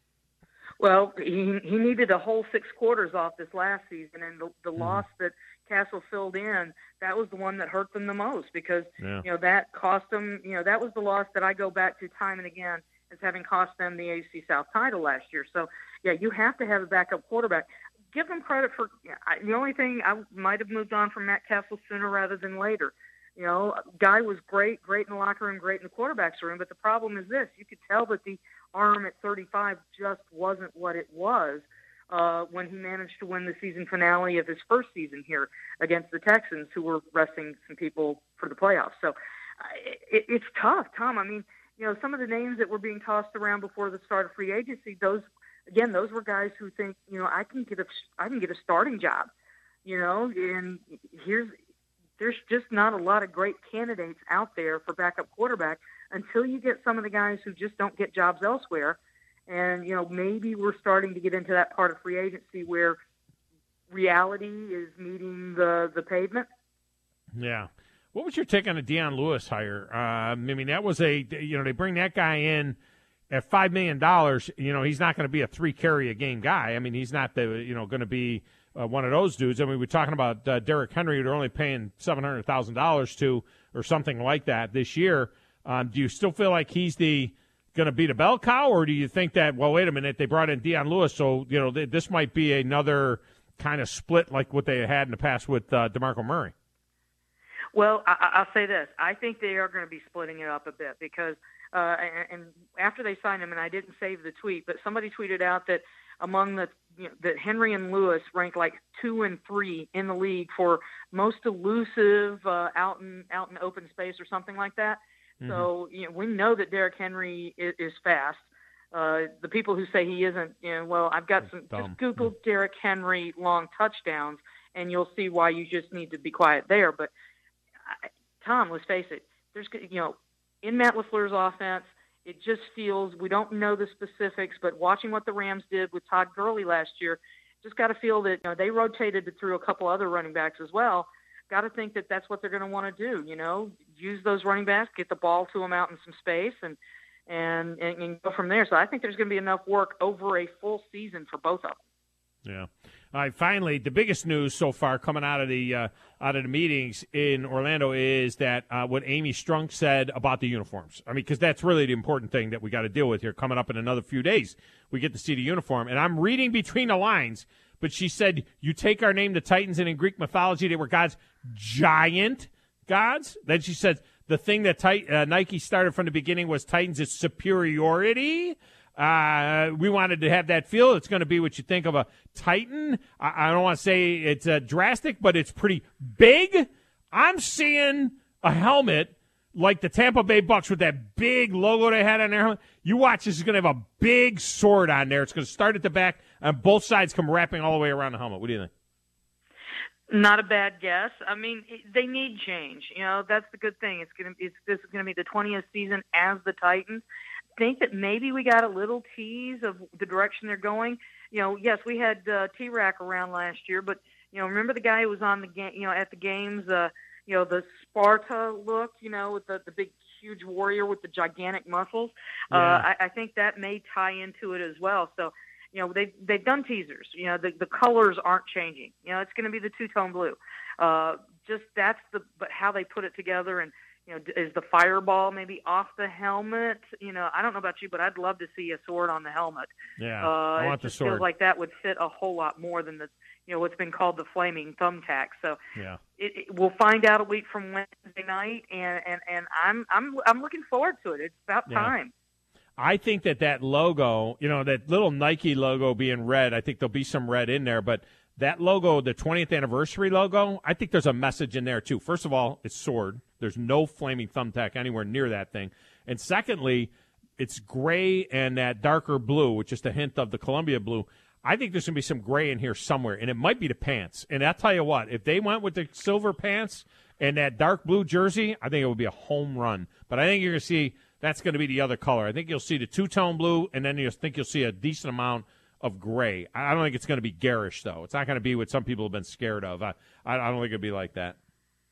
Well, he he needed a whole six quarters off this last season, and the, the mm. loss that Castle filled in, that was the one that hurt them the most because, yeah. you know, that cost them, you know, that was the loss that I go back to time and again as having cost them the A F C South title last year. So, yeah, you have to have a backup quarterback. Give them credit for you know, I, the only thing I might have moved on from Matt Castle sooner rather than later. You know, guy was great, great in the locker room, great in the quarterback's room. But the problem is this: you could tell that the arm at thirty-five just wasn't what it was uh, when he managed to win the season finale of his first season here against the Texans, who were resting some people for the playoffs. So uh, it, it's tough, Tom. I mean, you know, some of the names that were being tossed around before the start of free agency, those. Again, those were guys who think, you know, I can get a, I can get a starting job, you know, and here's, there's just not a lot of great candidates out there for backup quarterback until you get some of the guys who just don't get jobs elsewhere. And, you know, maybe we're starting to get into that part of free agency where reality is meeting the, the pavement. Yeah. What was your take on the Dion Lewis hire? Uh, I mean, that was a, you know, they bring that guy in at five million dollars, you know, he's not going to be a three-carry-a-game guy. I mean, he's not, the you know, going to be uh, one of those dudes. I mean, we're talking about uh, Derrick Henry, who they're only paying seven hundred thousand dollars to or something like that this year. Um, do you still feel like he's the going to be the bell cow, or do you think that, well, wait a minute, they brought in Dion Lewis, so, you know, th- this might be another kind of split like what they had in the past with uh, DeMarco Murray? Well, I- I'll say this. I think they are going to be splitting it up a bit because uh, – and, and after they signed him, and I didn't save the tweet, but somebody tweeted out that among the you know, – that Henry and Lewis ranked like two and three in the league for most elusive uh, out in out in open space or something like that. Mm-hmm. So, you know, we know that Derrick Henry is, is fast. uh, the people who say he isn't, you know, well, I've got some, Dumb. just Google Derrick Henry long touchdowns, and you'll see why you just need to be quiet there. But, I, Tom, let's face it, there's, you know, in Matt LaFleur's offense, it just feels, we don't know the specifics, but watching what the Rams did with Todd Gurley last year, just got to feel that, you know, they rotated through a couple other running backs as well. Got to think that that's what they're going to want to do, you know, use those running backs, get the ball to them out in some space, and and, and, and go from there. So I think there's going to be enough work over a full season for both of them. Yeah. All right. Finally, the biggest news so far coming out of the uh, out of the meetings in Orlando is that uh, what Amy Strunk said about the uniforms. I mean, because that's really the important thing that we got to deal with here. Coming up in another few days, we get to see the uniform, and I'm reading between the lines. But she said, "You take our name, the Titans, and in Greek mythology, they were gods, giant gods." Then she said, "The thing that tit- uh, Nike started from the beginning was Titans' is superiority." Uh, we wanted to have that feel. It's going to be what you think of a Titan. I, I don't want to say it's uh, drastic, but it's pretty big. I'm seeing a helmet like the Tampa Bay Bucks with that big logo they had on their helmet. You watch, this is going to have a big sword on there. It's going to start at the back, and both sides come wrapping all the way around the helmet. What do you think? Not a bad guess. I mean, they need change. You know, that's the good thing. It's going to it's this is going to be the twentieth season as the Titans. Think that maybe we got a little tease of the direction they're going. You know, yes, we had uh, T-Rack around last year, but you know, remember the guy who was on the game, you know, at the games, uh, you know, the Sparta look, you know, with the the big huge warrior with the gigantic muscles. Yeah. Uh, I, I think that may tie into it as well. So, you know, they've they've done teasers. You know, the the colors aren't changing. You know, it's going to be the two-tone blue. Uh, just that's the but how they put it together. And you know, is the fireball maybe off the helmet? You know, I don't know about you, but I'd love to see a sword on the helmet. Yeah, uh, I want it the just sword. Feels like that would fit a whole lot more than the, you know, what's been called the flaming thumbtack. So yeah, it, it, we'll find out a week from Wednesday night, and, and, and I'm I'm I'm looking forward to it. It's about Yeah. time. I think that that logo, you know, that little Nike logo being red, I think there'll be some red in there, but that logo, the twentieth anniversary logo, I think there's a message in there, too. First of all, it's sword. There's no flaming thumbtack anywhere near that thing. And secondly, it's gray and that darker blue, which is the hint of the Columbia blue. I think there's going to be some gray in here somewhere, and it might be the pants. And I'll tell you what, if they went with the silver pants and that dark blue jersey, I think it would be a home run. But I think you're going to see that's going to be the other color. I think you'll see the two-tone blue, and then you think you'll see a decent amount of gray. I don't think it's going to be garish, though. It's not going to be what some people have been scared of. I, I don't think it'll be like that.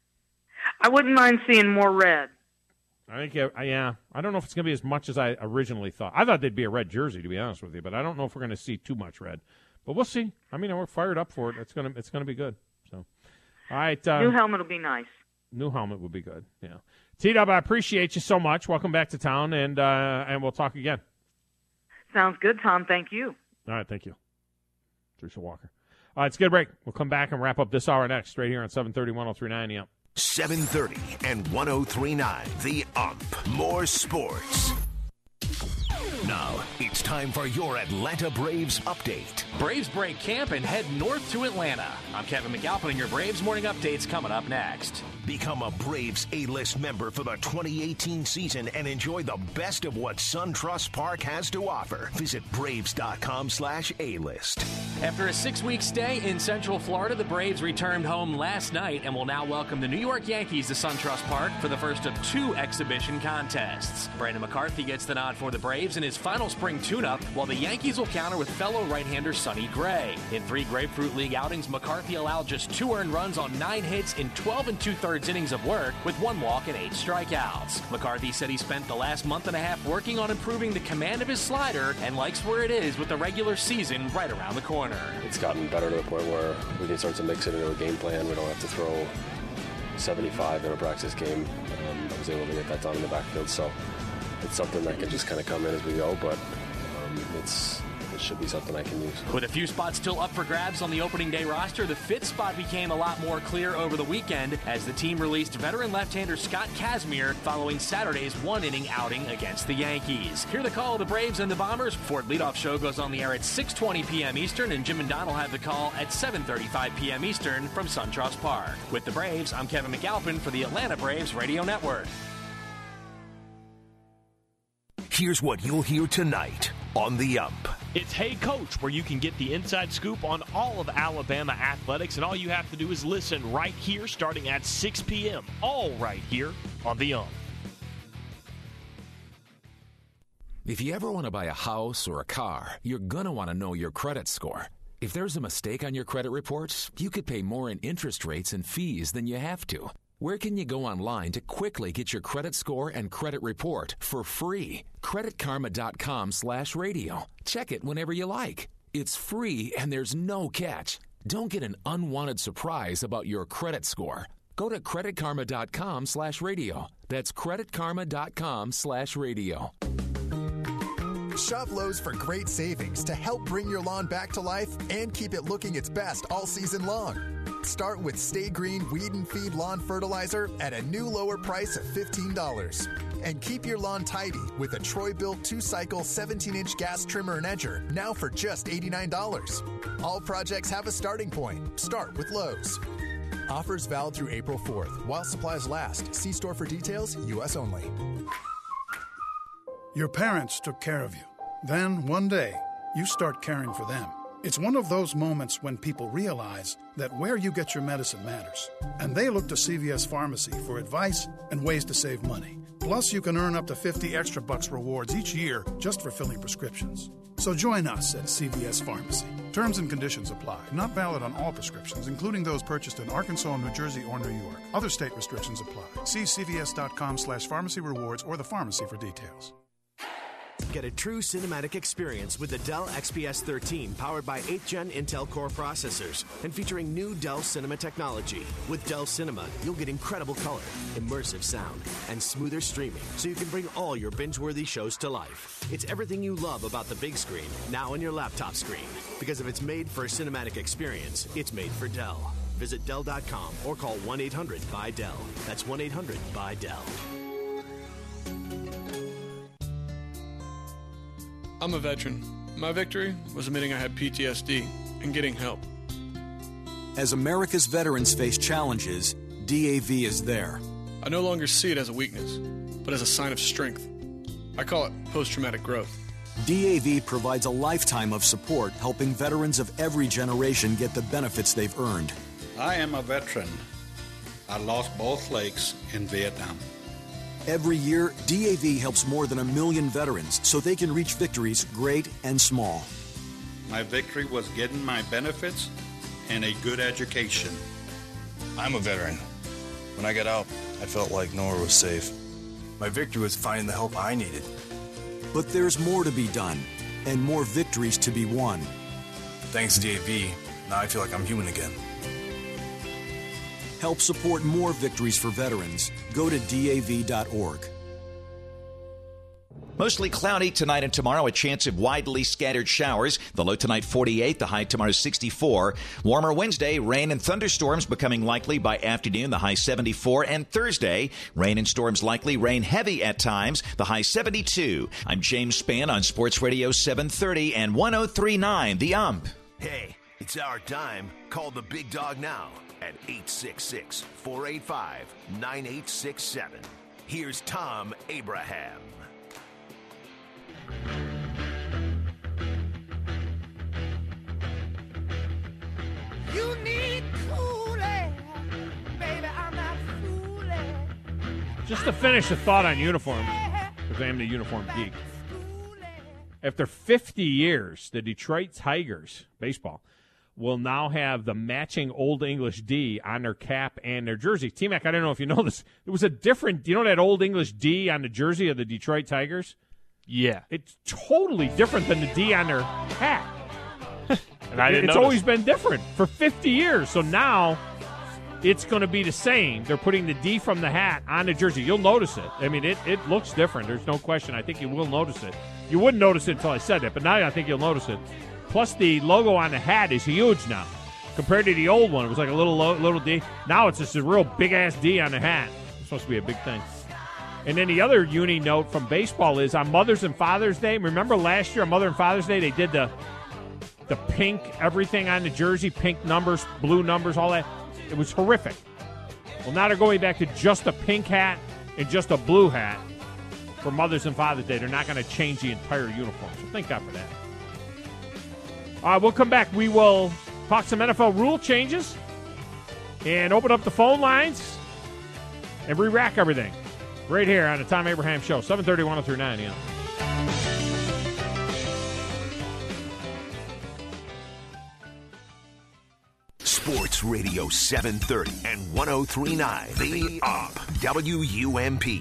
I wouldn't mind seeing more red. I think, uh, yeah. I don't know if it's going to be as much as I originally thought. I thought they'd be a red jersey, to be honest with you, but I don't know if we're going to see too much red. But we'll see. I mean, we're fired up for it. It's going to it's going to be good. So, all right. Um, New helmet will be nice. New helmet would be good. Yeah. T-Dub, I appreciate you so much. Welcome back to town, and uh, and we'll talk again. Sounds good, Tom. Thank you. All right, thank you. Teresa Walker. All right, it's a good break. We'll come back and wrap up this hour next, right here on seven thirty, one oh three point nine. Yep. seven thirty and one oh three point nine. The Ump. More sports. Now, it's time for your Atlanta Braves update. Braves break camp and head north to Atlanta. I'm Kevin McAlpin, and your Braves morning update's coming up next. Become a Braves A-List member for the twenty eighteen season and enjoy the best of what SunTrust Park has to offer. Visit Braves.com slash A-List. After a six-week stay in Central Florida, the Braves returned home last night and will now welcome the New York Yankees to SunTrust Park for the first of two exhibition contests. Brandon McCarthy gets the nod for the Braves in his final spring tune-up, while the Yankees will counter with fellow right-hander Sonny Gray. In three Grapefruit League outings, McCarthy allowed just two earned runs on nine hits in twelve and two-thirds innings of work, with one walk and eight strikeouts. McCarthy said he spent the last month and a half working on improving the command of his slider and likes where it is with the regular season right around the corner. It's gotten better to the point where we can start to mix it into a game plan. We don't have to throw seventy-five in a practice game. Um, I was able to get that done in the backfield, so it's something that can just kind of come in as we go, but um, it's it should be something I can use. With a few spots still up for grabs on the opening day roster, the fifth spot became a lot more clear over the weekend as the team released veteran left-hander Scott Kazmir following Saturday's one-inning outing against the Yankees. Hear the call of the Braves and the Bombers. Fort Leadoff Show goes on the air at six twenty p.m. Eastern, and Jim and Don will have the call at seven thirty-five p.m. Eastern from SunTrust Park. With the Braves, I'm Kevin McAlpin for the Atlanta Braves Radio Network. Here's what you'll hear tonight on The Ump. It's Hey Coach, where you can get the inside scoop on all of Alabama athletics, and all you have to do is listen right here starting at six p.m., all right here on The Ump. If you ever want to buy a house or a car, you're going to want to know your credit score. If there's a mistake on your credit reports, you could pay more in interest rates and fees than you have to. Where can you go online to quickly get your credit score and credit report for free? credit karma dot com slash radio. Check it whenever you like. It's free and there's no catch. Don't get an unwanted surprise about your credit score. Go to credit karma dot com slash radio. That's credit karma dot com slash radio. Shop Lowe's for great savings to help bring your lawn back to life and keep it looking its best all season long. Start with Stay Green Weed and Feed Lawn Fertilizer at a new lower price of fifteen dollars. And keep your lawn tidy with a Troy-built two-cycle seventeen-inch gas trimmer and edger, now for just eighty-nine dollars. All projects have a starting point. Start with Lowe's. Offers valid through April fourth while supplies last. See store for details, U S only. Your parents took care of you. Then, one day, you start caring for them. It's one of those moments when people realize that where you get your medicine matters. And they look to C V S Pharmacy for advice and ways to save money. Plus, you can earn up to fifty extra bucks rewards each year just for filling prescriptions. So join us at C V S Pharmacy. Terms and conditions apply. Not valid on all prescriptions, including those purchased in Arkansas, New Jersey, or New York. Other state restrictions apply. See cvs.com slash pharmacy rewards or the pharmacy for details. Get a true cinematic experience with the Dell X P S thirteen, powered by eighth gen Intel Core processors and featuring new Dell Cinema technology. With Dell Cinema, you'll get incredible color, immersive sound, and smoother streaming, so you can bring all your binge-worthy shows to life. It's everything you love about the big screen, now on your laptop screen. Because if it's made for a cinematic experience, it's made for Dell. Visit Dell dot com or call one eight hundred B Y Dell. That's one eight hundred B Y Dell. I'm a veteran. My victory was admitting I had P T S D and getting help. As America's veterans face challenges, D A V is there. I no longer see it as a weakness, but as a sign of strength. I call it post-traumatic growth. D A V provides a lifetime of support, helping veterans of every generation get the benefits they've earned. I am a veteran. I lost both legs in Vietnam. Every year, D A V helps more than a million veterans so they can reach victories great and small. My victory was getting my benefits and a good education. I'm a veteran. When I got out, I felt like nowhere was safe. My victory was finding the help I needed. But there's more to be done and more victories to be won. Thanks to D A V, now I feel like I'm human again. Help support more victories for veterans. Go to D A V dot org. Mostly cloudy tonight and tomorrow, a chance of widely scattered showers. The low tonight forty-eight, the high tomorrow sixty-four. Warmer Wednesday, rain and thunderstorms becoming likely by afternoon, the high seventy-four. And Thursday, rain and storms likely, rain heavy at times, the high seventy-two. I'm James Spann on Sports Radio seven thirty and one oh three point nine, The Ump. Hey, it's our time. Call the big dog now at eight six six, four eight five, nine eight six seven. Here's Tom Abraham. You need cool air, baby, I'm not fooling. Just to finish a thought on uniform, because I am the uniform geek. After fifty years, the Detroit Tigers, baseball, will now have the matching Old English D on their cap and their jersey. T-Mac, I don't know if you know this. It was a different, you know that Old English D on the jersey of the Detroit Tigers? Yeah. It's totally different than the D on their hat. And I didn't It's notice. always been different for fifty years. So now it's going to be the same. They're putting the D from the hat on the jersey. You'll notice it. I mean, it, it looks different. There's no question. I think you will notice it. You wouldn't notice it until I said it, but now I think you'll notice it. Plus, the logo on the hat is huge now. Compared to the old one, it was like a little little D. Now it's just a real big-ass D on the hat. It's supposed to be a big thing. And then the other uni note from baseball is on Mother's and Father's Day. Remember last year on Mother and Father's Day, they did the the pink everything on the jersey, pink numbers, blue numbers, all that. It was horrific. Well, now they're going back to just a pink hat and just a blue hat for Mother's and Father's Day. They're not going to change the entire uniform, so thank God for that. All right, we'll come back. We will talk some N F L rule changes and open up the phone lines and re-rack everything right here on the Tom Abraham Show, seven thirty, one oh three point nine, yeah. Sports Radio seven thirty and one oh three point nine. The Ump. W U M P.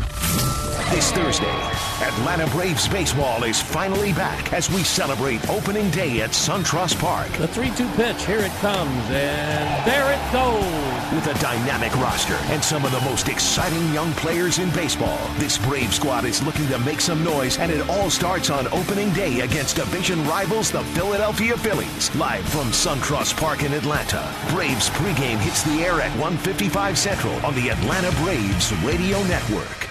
This Thursday, Atlanta Braves baseball is finally back as we celebrate opening day at SunTrust Park. The three two pitch, here it comes, and there it goes. With a dynamic roster and some of the most exciting young players in baseball, this Brave squad is looking to make some noise, and it all starts on opening day against division rivals, the Philadelphia Phillies. Live from SunTrust Park in Atlanta, Braves pregame hits the air at one fifty-five Central on the Atlanta Braves Radio Network.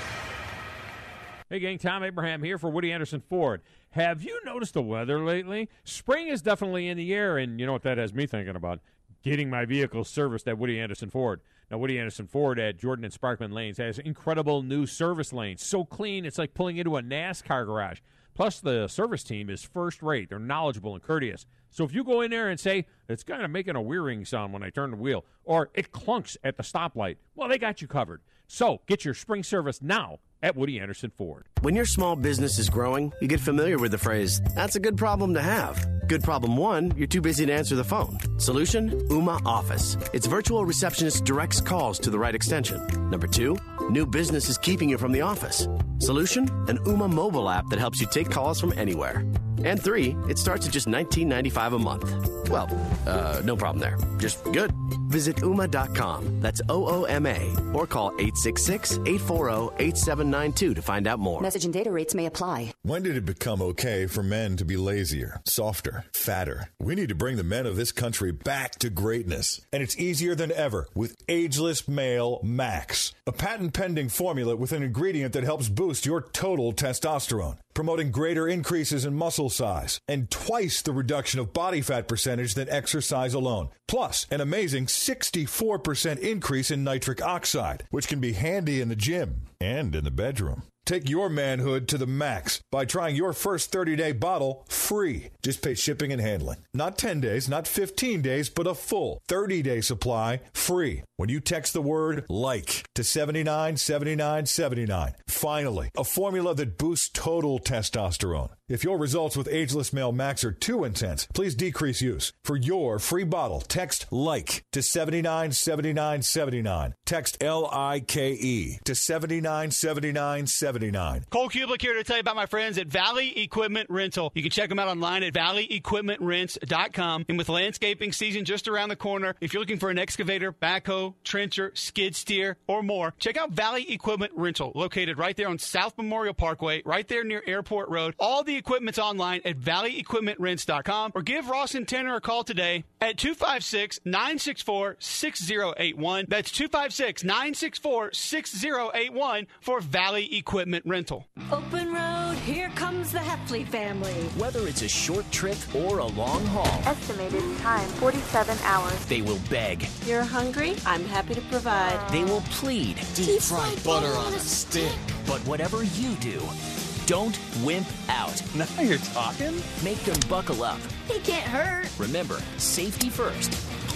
Hey, gang, Tom Abraham here for Woody Anderson Ford. Have you noticed the weather lately? Spring is definitely in the air, and you know what that has me thinking about? Getting my vehicle serviced at Woody Anderson Ford. Now, Woody Anderson Ford at Jordan and Sparkman Lanes has incredible new service lanes. So clean, it's like pulling into a NASCAR garage. Plus, the service team is first rate. They're knowledgeable and courteous. So if you go in there and say, it's kind of making a whirring sound when I turn the wheel, or it clunks at the stoplight, well, they got you covered. So get your spring service now at Woody Anderson Ford. When your small business is growing, you get familiar with the phrase, that's a good problem to have. Good problem one, you're too busy to answer the phone. Solution, Ooma Office. Its virtual receptionist directs calls to the right extension. Number two, new business is keeping you from the office. Solution, an Ooma mobile app that helps you take calls from anywhere. And three, it starts at just nineteen ninety-five a month. Well, uh, no problem there. Just good. Visit Ooma dot com. That's O O M A. Or call eight six six, eight four zero, eight seven nine two to find out more. Message and data rates may apply. When did it become okay for men to be lazier, softer, fatter? We need to bring the men of this country back to greatness. And it's easier than ever with Ageless Male Max, a patent-pending formula with an ingredient that helps boost your total testosterone, promoting greater increases in muscle size and twice the reduction of body fat percentage than exercise alone. Plus, an amazing sixty-four percent increase in nitric oxide, which can be handy in the gym and in the bedroom. Take your manhood to the max by trying your first thirty-day bottle free. Just pay shipping and handling. Not ten days, not fifteen days, but a full thirty-day supply free when you text the word LIKE to seventy-nine seventy-nine seventy-nine. Finally, a formula that boosts total testosterone. If your results with Ageless Male Max are too intense, please decrease use. For your free bottle, text LIKE to seventy-nine seventy-nine seventy-nine. Text L I K E to seventy-nine seventy-nine seventy-nine. Cole Kublik here to tell you about my friends at Valley Equipment Rental. You can check them out online at valley equipment rents dot com. And with landscaping season just around the corner, if you're looking for an excavator, backhoe, trencher, skid steer, or more, check out Valley Equipment Rental, located right there on South Memorial Parkway, right there near Airport Road. All the equipment's online at valley equipment rents dot com, or give Ross and Tanner a call today at two five six, nine six four, six zero eight one. That's two five six, nine six four, six zero eight one for Valley Equipment Rental. Open road, here comes the Heffley family. Whether it's a short trip or a long haul, estimated time forty-seven hours. They will beg. You're hungry? I'm happy to provide. They will plead. Deep fried butter on a stick. But whatever you do, don't wimp out. Now you're talking. Make them buckle up. He can't hurt. Remember, safety first.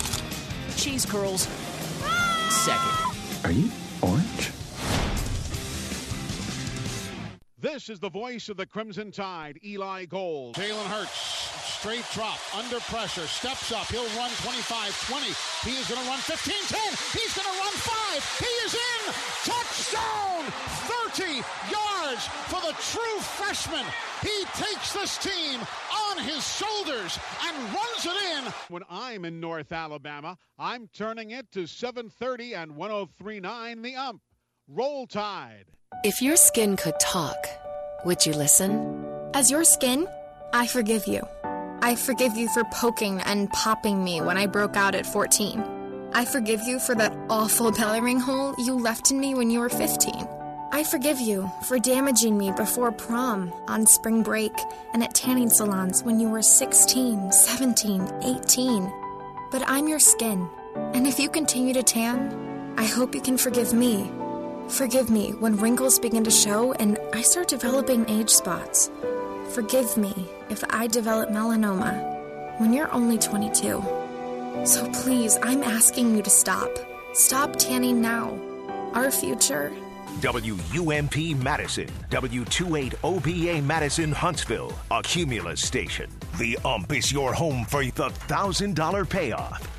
Cheese curls second. Are you orange? This is the voice of the Crimson Tide, Eli Gold. Jalen Hurts, straight drop, under pressure, steps up. He'll run twenty-five twenty. He is going to run fifteen ten. He's going to run five. He is in. Touchdown! thirty yards for the true freshman. He takes this team on his shoulders and runs it in. When I'm in North Alabama, I'm turning it to seven thirty and one oh three point nine The Ump. Roll Tide. If your skin could talk, would you listen? As your skin, I forgive you. I forgive you for poking and popping me when I broke out at fourteen. I forgive you for that awful belly ring hole you left in me when you were fifteen. I forgive you for damaging me before prom, on spring break, and at tanning salons when you were sixteen, seventeen, eighteen. But I'm your skin, and if you continue to tan, I hope you can forgive me. Forgive me when wrinkles begin to show and I start developing age spots. Forgive me if I develop melanoma when you're only twenty-two. So please, I'm asking you to stop. Stop tanning now. Our future. W U M P Madison, W twenty-eight O B A Madison Huntsville, a Cumulus station. The U M P is your home for the one thousand dollars payoff.